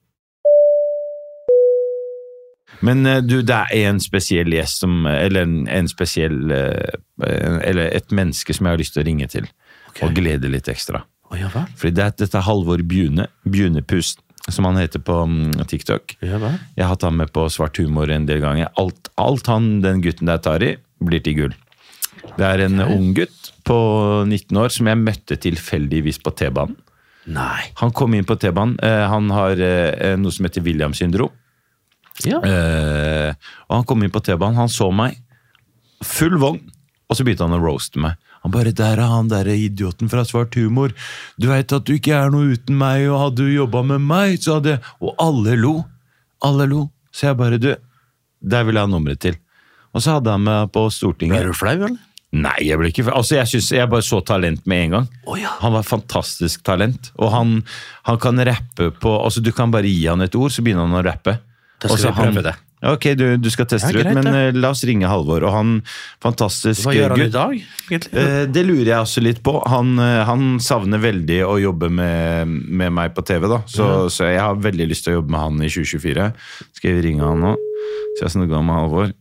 Men eh, du, det er en spesiell gjest som, eller en, en spesiell, eh, eller et menneske som jeg har lyst til å ringe til, og glede litt ekstra. Å, ja, hva? Fordi det er, dette er Halvor Bjune, Bjunepust, som han heter på mm, TikTok. Ja, hva? Jeg har hatt han med på Svart Humor en del ganger. Alt, alt han, den gutten der tar i, blir til gull. Det er en ung gutt på nitten år som jeg møtte tilfeldigvis på T-banen. Nei. Han kom inn på T-banen. Eh, han har eh, noe som heter Williams syndrom. Ja. Eh, og han kom inn på T-banen, han så meg, full vogn, og så begynte han å roaste meg. Han bare, der er han, der er idioten fra Svart Humor. Du vet at du ikke er noe uten meg, og hadde du jobbet med meg, så hadde... Og alle lo. Alle lo. Så jeg bare, du, der vil jeg ha nummeret til. Og så hadde han meg på Stortinget. Er du flau, eller? Nei, jeg ble ikke... Altså, jeg synes, jeg bare så talent med en gang. Å, ja. Han var fantastisk talent, og han, han kan rappe på... Altså, du kan bare gi han et ord, så begynner han å rappe. Da skal Og så vi prøve han- det. Ja, ok, du, du skal teste Ja, det ut, greit, men det. eh, la oss ringe Halvor, og han fantastisk Hva gjør han i gutt. dag, egentlig? Eh, det lurer jeg også litt på. Han, eh, han savner veldig å jobbe med, med meg på T V, da. Så, så jeg har veldig lyst til å jobbe med han i tjue tjuefire. Skal vi ringe han nå? Se hvordan det går med Halvor.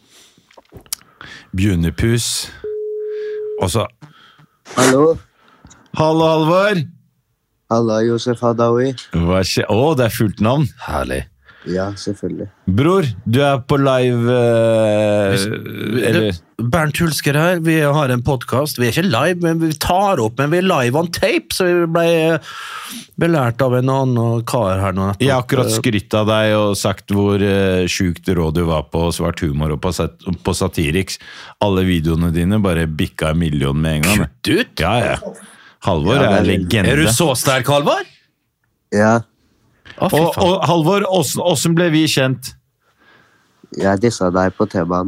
Bjunepus. Og så... Hallo? Hallo, Halvor! Hallo, Josef Hadaoui. Hva skjer? Å, det er fullt navn. Herlig. Ja, selvfølgelig. Bror, du er på live... Eh, eller... Det- Bernt Hulsker her, vi har en podcast. Vi er ikke live, men vi tar opp, men vi er live on tape, så vi ble belært av en annen kar her nå. Jeg har akkurat skrytt av deg og sagt hvor uh, sjukt rå du var på Svart Humor og på, sat på Satiriks. Alle videoene dine bare bikka en million med en gang. Kutt ut? Ja, ja. Halvor Ja, er det er- legende. Er du så sterk, Halvor? Ja, Å, fy Og, faen. og Halvor, åssen ble vi kjent? jeg dissa deg på T-banen.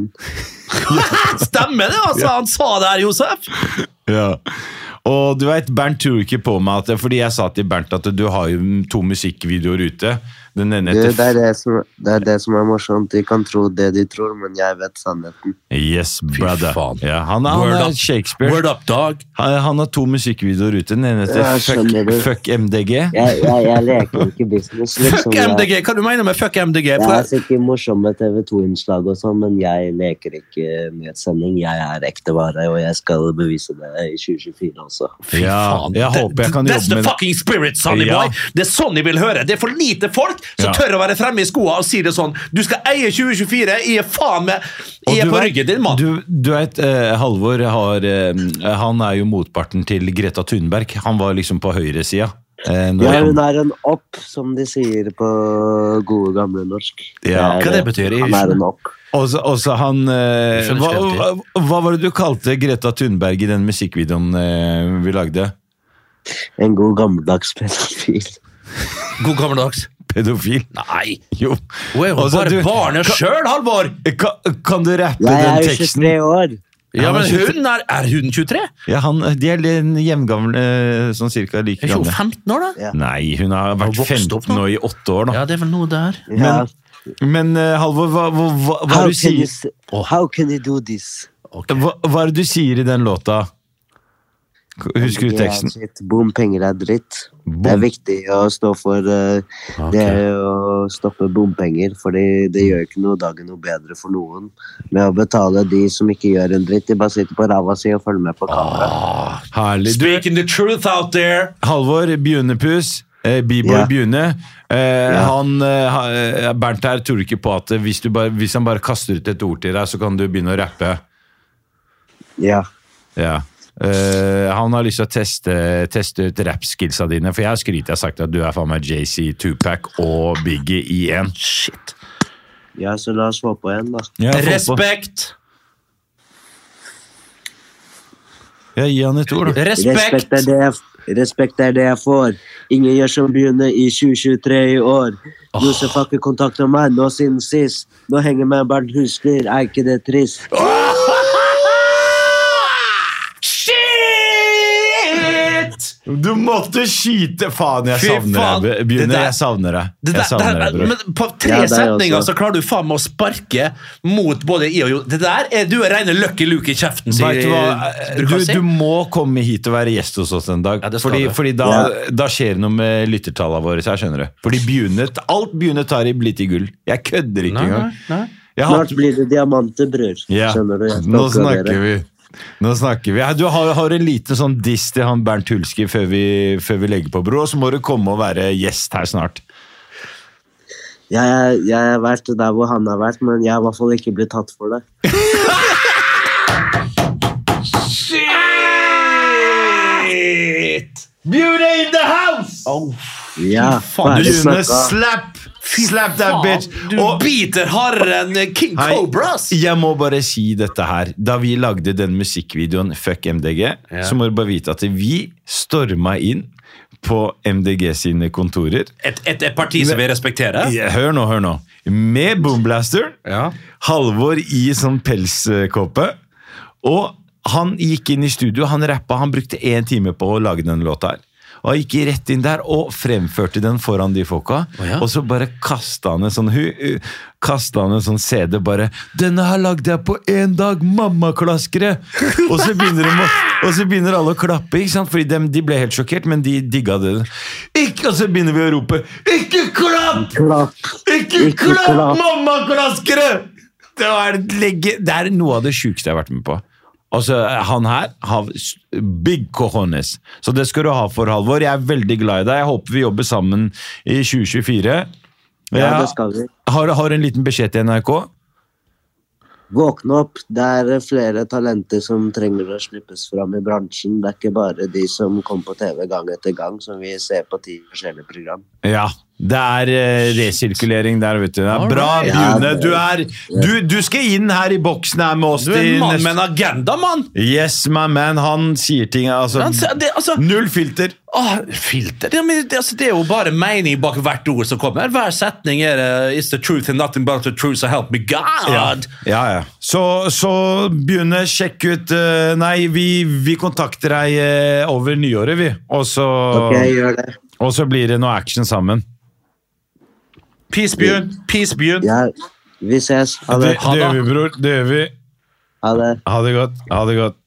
Stemmer det, altså! Han sa det her, Josef! Ja. Og du vet, Bernt tror ikke på meg, at, fordi jeg sa til Bernt at du har jo to musikkvideoer ute. Den ene Du, heter det, er det, som, det er det som er morsomt. De kan tro det de tror, men jeg vet sannheten. Yes, brother. faen. Ja, han, er- Word han er up. Shakespeare. Word up, dog! Han, han har to musikkvideoer ute. Den ene heter Ja, skjønner fuck, du. fuck M D G. Jeg, jeg, jeg leker ikke business, liksom. Fuck M D G! Jeg, Hva du mener med fuck M D G? jeg For- er sikkert morsom med T V to-innslag og sånn, men jeg leker ikke med sending. Jeg er ekte vare, og jeg skal bevise det i tjue tjuefire også. Fy Ja, faen. jeg håper jeg kan That's jobbe the med det. fucking spirit, Sonny Ja. boy! Det er sånn jeg vil høre. Det er for lite folk som Ja. tør å være fremme i skoene og si det sånn. Du skal eie tjue tjuefire, jeg er faen med Og Jeg er du på vet- ryggen din, mann. Du, du vet, eh, Halvor har, eh, han er jo motparten til Greta Thunberg. Han var liksom på høyresida. Eh, når Ja, han- hun er en opp, som de sier på gode gamle norsk. Ja, hva det betyr? Han er en opp. Og så og så han eh, Jeg skjønner hva, ikke helt hva, hva var det du kalte Greta Thunberg i den musikkvideoen eh, vi lagde? En god gammeldags pedofil. God gammeldags. Pedofil? Nei. Jo. Hun er jo Og så bare du- barnet kan- sjøl, Halvor! Kan, kan du rappe Jeg den er jo teksten? tjuetre år. Ja, men tjuetre. hun er Er hun tjuetre? Ja, han, de er en hjemgamle, eh, sånn cirka like Er ikke hun gamle. femten år, da? Ja. Nei, hun har vært Har vokst opp femten nå. nå i åtte år, da. Ja, det er vel noe der. Ja. Men eh, Halvor, hva, hva, hva, hva, How er det du can, you, sier, s- how can you do this? hva, hva er det du sier i den låta? Husker du teksten? Bompenger er dritt. Bom. Det er viktig å stå for uh, okay. det å stoppe bompenger, fordi det gjør ikke noe dagen noe bedre for noen. Med å betale de som ikke gjør en dritt, de bare sitter på rava si og følger med på kamera. Oh, herlig. Speaking the truth out there! Halvor, Bjunepus, eh, B-boy yeah. Bjune. Eh, yeah. Han, eh, Bernt her tror ikke på at hvis, du bare, hvis han bare kaster ut et ord til deg, så kan du begynne å rappe. Ja. Ja. Uh, han har lyst til å teste, teste ut rap-skillsa dine, for jeg har skrytt, jeg har sagt at du er faen meg J C, Tupac og Biggie i en. Shit. Ja, så la oss få på en da. Ja, Respekt! Ja, gi han et ord da. Respekt! Respekt er det jeg, respekt er det jeg får. Ingen gjør som begynner i tjue tjuetre i år. Oh. Josef har ikke kontaktet meg nå siden sist. Nå henger meg Bernt Husker, er ikke det trist? Oh! Du måtte skyte, faen, jeg savner faen. deg, Bjørne, jeg savner deg. Det der, jeg savner deg, bror. Men på tre ja, setninger så klarer du faen med å sparke mot både I og Jo. Det der er du er rene Lucky Luke i kjeften. Vet du hva, du, du må komme hit og være gjest hos oss en dag, ja, fordi, fordi da, ja. da skjer det noe med lyttertallene våre, så jeg skjønner det. Fordi Bjørne, alt Bjørne tar i blir til gull. Jeg kødder ikke engang. Snart blir det diamanter, bror. Ja, nå snakker vi. Nå snakker vi. Du har, har en liten sånn diss til han Bernt Hulski før vi, før vi legger på, bro, så må du komme og være gjest her snart. Jeg, jeg har vært der hvor han har vært, men jeg har I hvert fall ikke blitt tatt for det. Shit! Beauty in the house! Oh. Ja, faen, du slap! Slap that bitch! Du og, biter hardere enn King hei, Cobras! Jeg må bare si dette her. Da vi lagde den musikkvideoen Fuck M D G, ja. Så må du bare vite at vi stormet inn på M D G sine kontorer. Et, et, et parti som vi respekterer? Ja, hør nå, hør nå. Med Boomblaster, ja. Halvor I sånn pelskåpe, og han gikk inn I studio, han rappet, han brukte en time på å lage den låta her. Og han gikk rett inn der og fremførte den foran de folka, oh, ja. Og så bare kastet han en sånn, uh, kastet han en sånn C D bare, denne her lagde jeg på en dag, mammaklaskere! og, så begynner de, og så begynner alle å klappe, ikke sant? Fordi de, de ble helt sjokkert, men de digga det. Ikke, og så begynner vi å rope, ikke klapp! klapp. Ikke, ikke klapp, klapp. Mammaklaskere! Det, var, det er noe av det sykeste jeg har vært med på. Altså, han her har big cojones. Så det skal du ha for, Halvor. Jeg er veldig glad I deg. Jeg håper vi jobber sammen I tjue tjuefire. Ja, det skal vi. Har, har en liten beskjed til N R K? Våkne opp. Det er flere talenter som trenger å slippes fram I bransjen. Det er ikke bare de som kom på TV gang etter gang, som vi ser på ti forskjellige program. Ja, det er uh, resirkulering der, vet du. Det er bra, Bjune. Du, er, du, du skal inn her I boksen her med oss. Du er en mann med en agenda, mann! Yes, my man. Han sier ting, altså, det, altså null filter. Åh, filter? Det, men, det, altså, det er jo bare mening bak hvert ord som kommer. Hver setning er uh, is the truth and nothing but the truth, so help me God! Ja, ja. ja. Så, så Bjune, sjekk ut uh, Nei, vi, vi kontakter deg uh, over nyåret, vi. Og så, okay, gjør det. Og så blir det noe action sammen. Peace, Bjørn. Peace, Bjørn. Ja, vi ses. Ha det. Det, det gjør vi, bror. Det gjør vi. Ha det. Ha det godt. Ha det godt.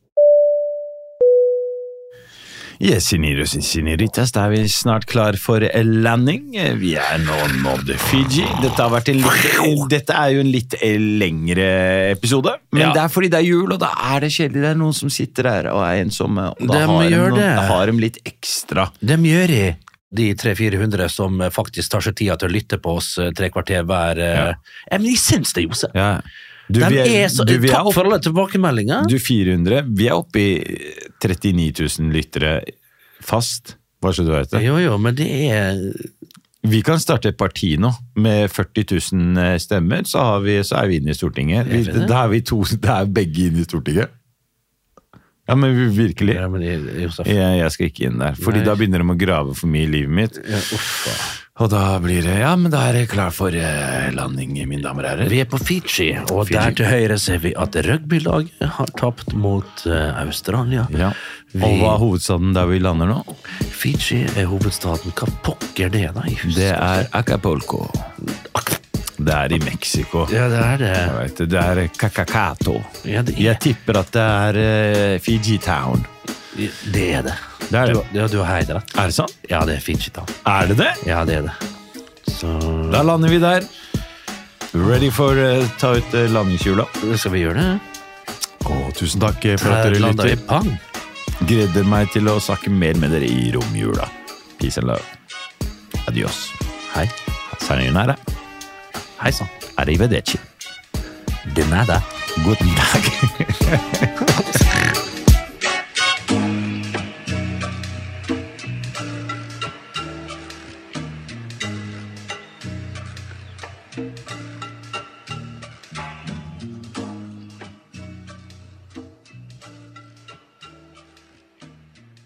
Yes, seniros og senoritas, da er vi snart klar for landing. Vi er nå nådd Fiji. Dette, har vært en litt, dette er jo en litt lengre episode, men ja. Det er fordi det er jul, og da er det kjedelig. Det er noen som sitter der og er ensomme, og da de har, de, noen, har de litt ekstra. De gjør det. De tre fire hundre som faktisk tar seg tida til å lytte på oss tre kvarter hver. Ja. Ja, men jeg synes det, Jose. Ja. Du, de er, er så, du, takk opp, for alle tilbakemeldinger. Du fire hundre, vi er oppe I trettini tusen lyttere fast, hva skal du hete? Jo, jo, men det er... Vi kan starte et parti nå, med førti tusen stemmer, så, har vi, så er vi inne I Stortinget. Vi, da er vi to, da er begge inne I Stortinget. Ja, men virkelig. Ja, men jeg, jeg, jeg, jeg skal ikke inn der, fordi Nei. Da begynner de å grave for mye I livet mitt. Ja, uffa. Og da blir det, ja, men da er det klar for uh, landing, mine damer og herrer. Vi er på Fiji, og Fiji. Der til høyre ser vi at rugbylaget har tapt mot uh, Australia. Ja. Vi... Og hva er hovedstaden der vi lander nå? Fiji er hovedstaden. Hva pokker det da? Det er Acapulco. Ak Det er I Mexico. Ja, det er det. Jeg vet, det er Cacacato. Ja, det er. Jeg tipper at det er uh, Fiji Town. Det er det. Det er det. Du, ja, du har helt rett. Er det sant? Ja, det er fint shit. Er det det? Ja, det er det. Så... Da lander vi der. Ready for uh, ta ut uh, landingshjula. Skal vi gjøre det? Åh, tusen takk for at dere lytter. Pang. Gleder meg til å snakke mer med dere i romjula. Peace and love. Adios. Hei. Sayonara. Hei sann. Arrivederci. De nada. Guten Tag.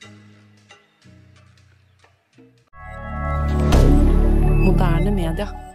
Moderne media.